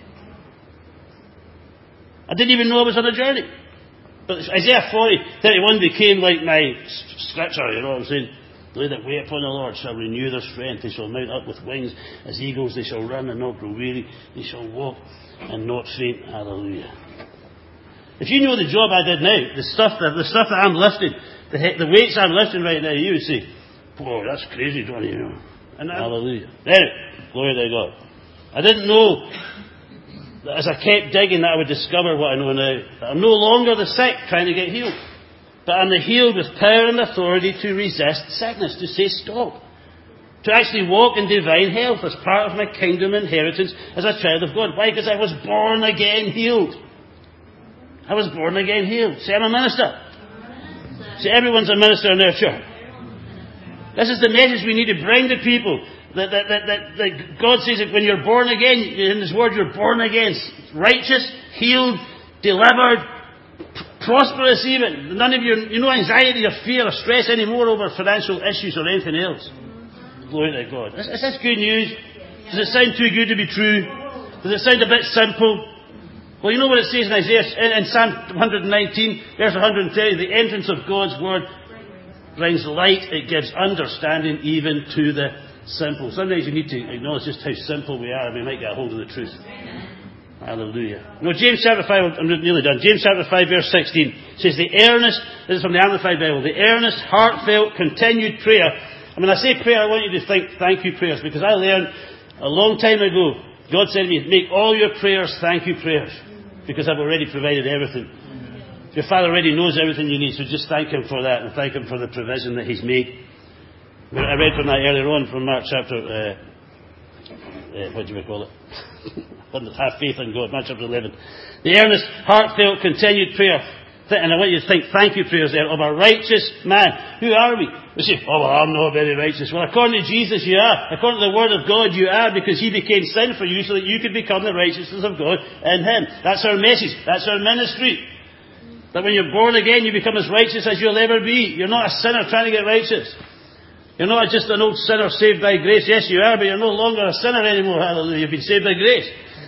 I didn't even know I was on a journey. But Isaiah 40:31 became like my scripture, you know what I'm saying? They that wait upon the Lord shall renew their strength. They shall mount up with wings as eagles. They shall run and not grow weary. They shall walk and not faint. Hallelujah. If you know the job I did now, the stuff that I'm lifting, the weights I'm lifting right now, you would say, boy, that's crazy, Johnny, you know. And hallelujah. Anyway, glory to God. I didn't know that as I kept digging that I would discover what I know now. That I'm no longer the sick trying to get healed. But I'm the healed with power and authority to resist sickness, to say stop. To actually walk in divine health as part of my kingdom inheritance as a child of God. Why? Because I was born again healed. I was born again healed. Say, I'm a minister. Say, everyone's a minister in their church. This is the message we need to bring to people. That God says that when you're born again, in His Word, you're born again. Righteous, healed, delivered, prosperous even. None of no anxiety or fear or stress anymore over financial issues or anything else. Glory to God. Is this good news? Does it sound too good to be true? Does it sound a bit simple? Well, you know what it says in Isaiah, in Psalm 119, verse 130, the entrance of God's Word brings light, it gives understanding even to the simple. Sometimes you need to acknowledge just how simple we are and we might get a hold of the truth. Hallelujah. No, James chapter 5, I'm nearly done. James chapter 5 verse 16 says this is from the Amplified Bible, the earnest, heartfelt, continued prayer. And when I say prayer, I want you to think thank you prayers, because I learned a long time ago, God said to me, make all your prayers thank you prayers, because I've already provided everything. Your Father already knows everything you need, so just thank Him for that and thank Him for the provision that He's made. I read from that earlier on from Mark chapter, what do we call it? Have faith in God, Mark chapter 11. The earnest, heartfelt, continued prayer. And I want you to think, thank you prayers there, of a righteous man. Who are we? We say, oh, well, I'm not very righteous. Well, according to Jesus, you are. According to the Word of God, you are, because He became sin for you so that you could become the righteousness of God in Him. That's our message. That's our ministry. That when you're born again, you become as righteous as you'll ever be. You're not a sinner trying to get righteous. You're not just an old sinner saved by grace. Yes, you are, but you're no longer a sinner anymore. Hallelujah. You've been saved by grace.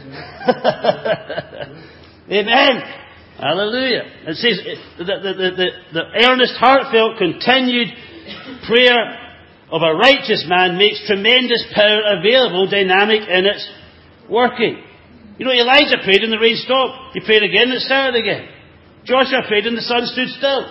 Amen. Hallelujah. It says the earnest, heartfelt, continued prayer of a righteous man makes tremendous power available, dynamic in its working. You know, Elijah prayed and the rain stopped. He prayed again and it started again. Joshua prayed and the sun stood still.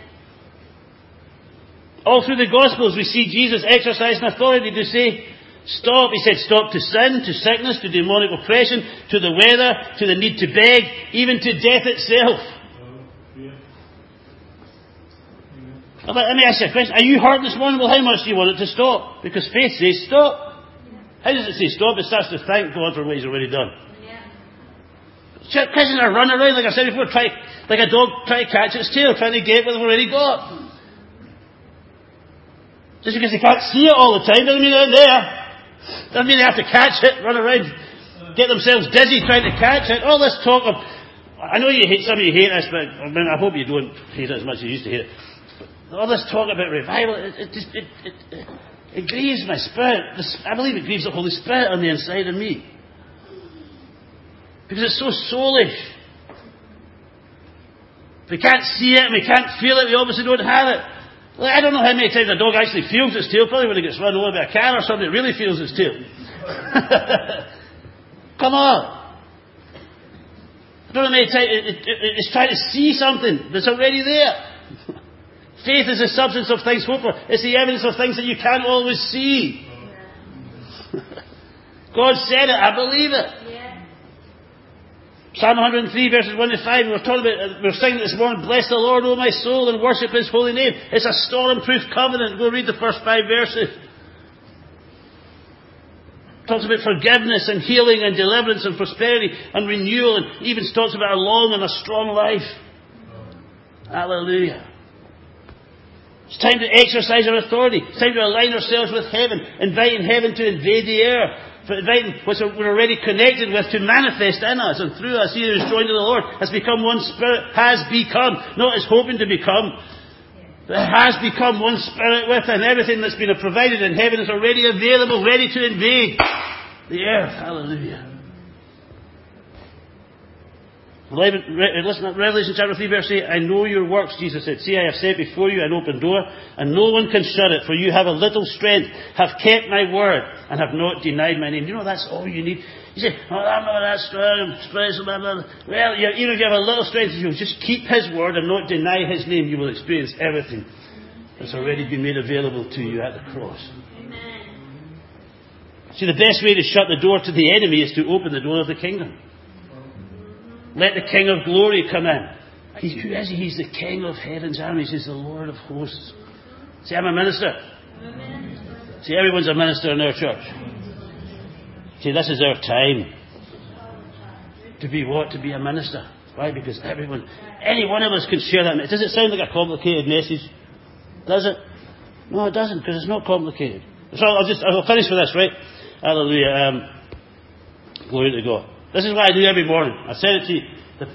All through the Gospels we see Jesus exercising authority to say, stop. He said stop to sin, to sickness, to demonic oppression, to the weather, to the need to beg, even to death itself. Let me ask you a question. Are you hurt this morning? Well, how much do you want it to stop? Because faith says stop. How does it say stop? It starts to thank God for what He's already done. Christians are running around, like I said before, like a dog trying to catch its tail, trying to get what they've already got. Just because they can't see it all the time doesn't mean they're there. Doesn't mean they have to catch it, run around, get themselves dizzy trying to catch it. All this talk of, I know some of you hate this, but I hope you don't hate it as much as you used to hate it. But all this talk about revival, it grieves my spirit. I believe it grieves the Holy Spirit on the inside of me. Because it's so soulish. We can't see it and we can't feel it, we obviously don't have it. I don't know how many times a dog actually feels its tail. Probably when it gets run over by a car or something, it really feels its tail. Come on. Don't know many times it's trying to see something that's already there. Faith is the substance of things hoped for. It's the evidence of things that you can't always see. God said it, I believe it. Yeah. Psalm 103 verses 1 to 5, we were singing this morning, bless the Lord, O my soul, and worship His holy name. It's a storm-proof covenant. Go read the first 5 verses. It talks about forgiveness and healing and deliverance and prosperity and renewal, and even talks about a long and a strong life. Hallelujah. It's time to exercise our authority. It's time to align ourselves with heaven, inviting heaven to invade the earth, inviting what we're already connected with to manifest in us and through us. He who is joined to the Lord has become one spirit, has become, not is hoping to become, but has become one spirit with, and everything that's been provided in heaven is already available, ready to invade the earth. Hallelujah. Listen, Revelation chapter 3 verse 8, I know your works, Jesus said. See, I have set before you an open door, and no one can shut it, for you have a little strength, have kept my word, and have not denied my name. You know, that's all you need. You say, oh, I'm not that strong, spiritual, blah, blah, blah. Well, even if you have a little strength, if you just keep His word and not deny His name, you will experience everything that's already been made available to you at the cross. Amen. See, the best way to shut the door to the enemy is to open the door of the kingdom. Let the King of glory come in. Who is He? He's the King of heaven's armies. He's the Lord of hosts. See, I'm a minister. See, everyone's a minister in our church. See, this is our time. To be what? To be a minister. Why? Because everyone, any one of us can share that. Does it sound like a complicated message? Does it? No, it doesn't, because it's not complicated. So I'll finish with this, right? Hallelujah. Glory to God. This is what I do every morning. I said it to you.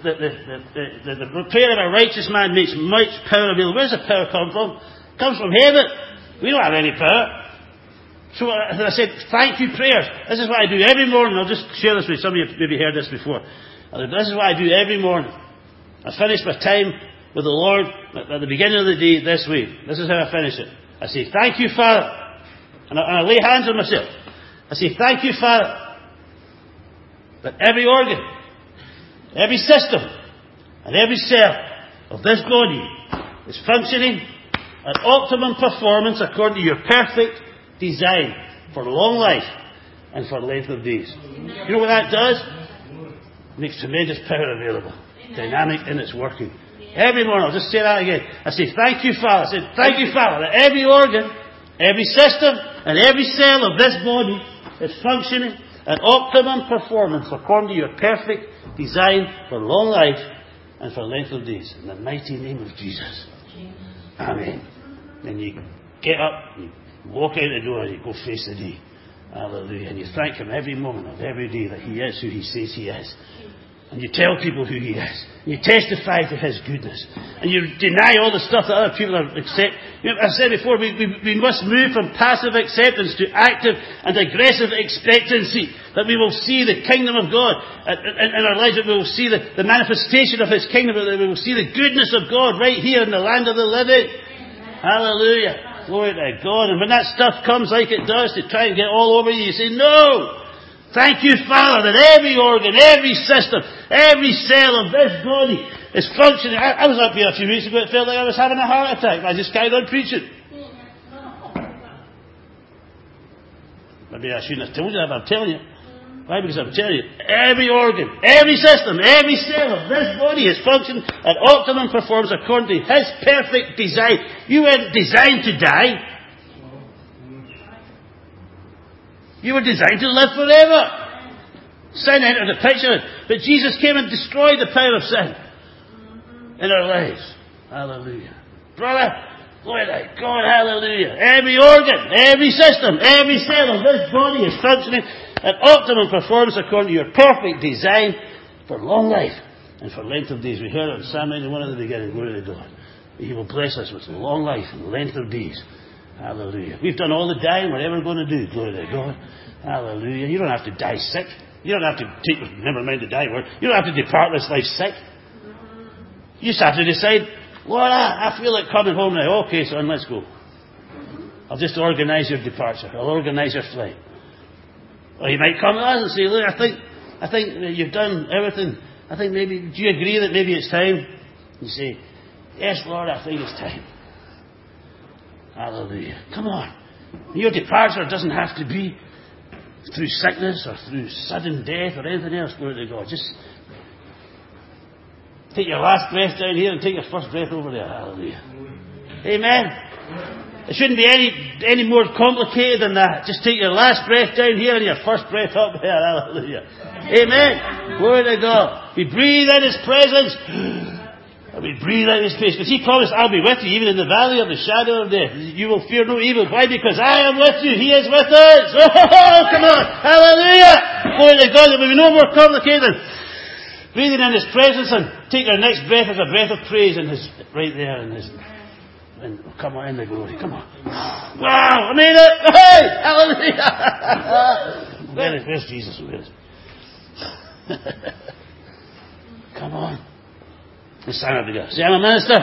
The prayer of a righteous man makes much power available. Where's the power come from? It comes from heaven. We don't have any power. So I said, thank you prayers. This is what I do every morning. I'll just share this with you. Some of you have maybe heard this before. This is what I do every morning. I finish my time with the Lord at the beginning of the day this week. This is how I finish it. I say, thank you, Father. And I lay hands on myself. I say, thank you, Father, that every organ, every system, and every cell of this body is functioning at optimum performance according to your perfect design for long life and for length of days. You know what that does? It makes tremendous power available. Dynamic in its working. Every morning, I'll just say that again. I say, thank you, Father. I say, thank you, Father, that every organ, every system, and every cell of this body is functioning at optimum performance according to your perfect design for long life and for length of days. In the mighty name of Jesus. Amen. Then you get up, you walk out the door, and you go face the day. Hallelujah. And you thank Him every moment of every day that He is who He says He is. And you tell people who He is. And you testify to His goodness. And you deny all the stuff that other people are accept. You know, I've said before, we must move from passive acceptance to active and aggressive expectancy. That we will see the kingdom of God in our lives. That we will see the manifestation of His kingdom. That we will see the goodness of God right here in the land of the living. Hallelujah. Glory to God. And when that stuff comes like it does to try and get all over you, you say, no! Thank you, Father, that every organ, every system, every cell of this body is functioning. I was up here a few weeks ago, it felt like I was having a heart attack. I just carried on preaching. Maybe I shouldn't have told you that, but I'm telling you. Why? Because I'm telling you, every organ, every system, every cell of this body is functioning at optimum performance according to His perfect design. You weren't designed to die. You were designed to live forever. Sin entered the picture, but Jesus came and destroyed the power of sin in our lives. Hallelujah. Brother, glory to God, hallelujah. Every organ, every system, every cell of this body is functioning at optimum performance according to your perfect design for long life and for length of days. We heard it in Psalm 91 at the beginning. Glory to God. He will bless us with long life and length of days. Hallelujah. We've done all the dying we're ever going to do. Glory to God. Hallelujah. You don't have to die sick. You don't have to never mind the die word. You don't have to depart this life sick. You just have to decide, Lord, I feel like coming home now. Okay, son, let's go. I'll just organise your departure. I'll organise your flight. Or you might come to us and say, look, I think that you've done everything I think maybe, do you agree that maybe it's time? You say, yes, Lord, I think it's time. Hallelujah. Come on. Your departure doesn't have to be through sickness or through sudden death or anything else. Glory to God. Just take your last breath down here and take your first breath over there. Hallelujah. Amen. It shouldn't be any more complicated than that. Just take your last breath down here and your first breath up there. Hallelujah. Amen. Glory to God. We breathe in His presence. And we breathe out His face. Because He promised, I'll be with you even in the valley of the shadow of death. You will fear no evil. Why? Because I am with you. He is with us. Oh, come on. Hallelujah. Glory to God. There will be no more complicated than breathing in His presence and take our next breath as a breath of praise in His, right there in His, and come on, in the glory. Come on. Wow, I made it. Hey, hallelujah. Where's Jesus? Where is He? Come on. Let's stand up together. Say, I'm a minister.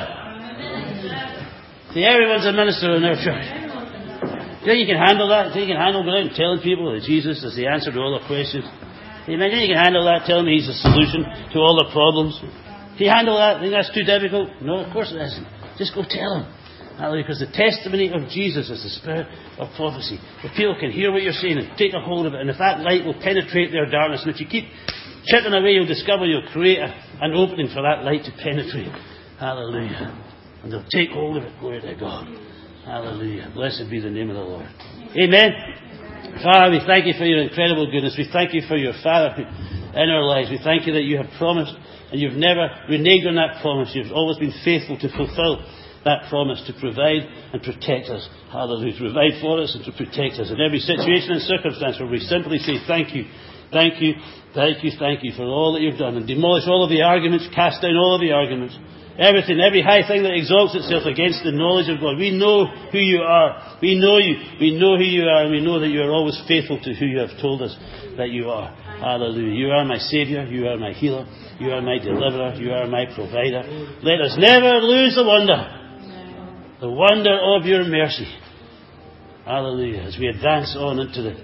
See, everyone's a minister in their church. You think you can handle that? You think you can handle going out and telling people that Jesus is the answer to all their questions? Amen. You think you can handle that? Telling them He's the solution to all their problems? Can you handle that? Think that's too difficult? No, of course it isn't. Just go tell them. Hallelujah. Because the testimony of Jesus is the spirit of prophecy. If people can hear what you're saying and take a hold of it, and if that light will penetrate their darkness, and if you keep chipping away, you'll discover you'll create an opening for that light to penetrate. Hallelujah. And they'll take hold of it. Glory to God. Hallelujah. Blessed be the name of the Lord. Amen. Father, we thank you for your incredible goodness. We thank you for your Father in our lives. We thank you that you have promised and you've never reneged on that promise. You've always been faithful to fulfill that promise to provide and protect us. Hallelujah. To provide for us and to protect us in every situation and circumstance where we simply say thank you. Thank you, thank you, thank you for all that you've done. And demolish all of the arguments, cast down all of the arguments. Everything, every high thing that exalts itself against the knowledge of God. We know who you are. We know you. We know who you are. And we know that you are always faithful to who you have told us that you are. Hallelujah. You are my Saviour. You are my healer. You are my deliverer. You are my provider. Let us never lose the wonder. The wonder of your mercy. Hallelujah. As we advance on into the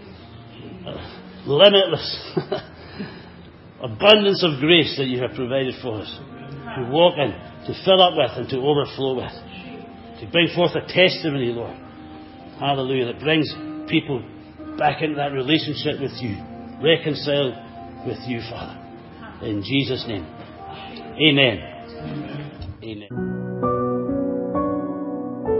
limitless abundance of grace that you have provided for us. To walk in, to fill up with and to overflow with. To bring forth a testimony, Lord. Hallelujah. That brings people back into that relationship with you. Reconciled with you, Father. In Jesus' name. Amen. Amen.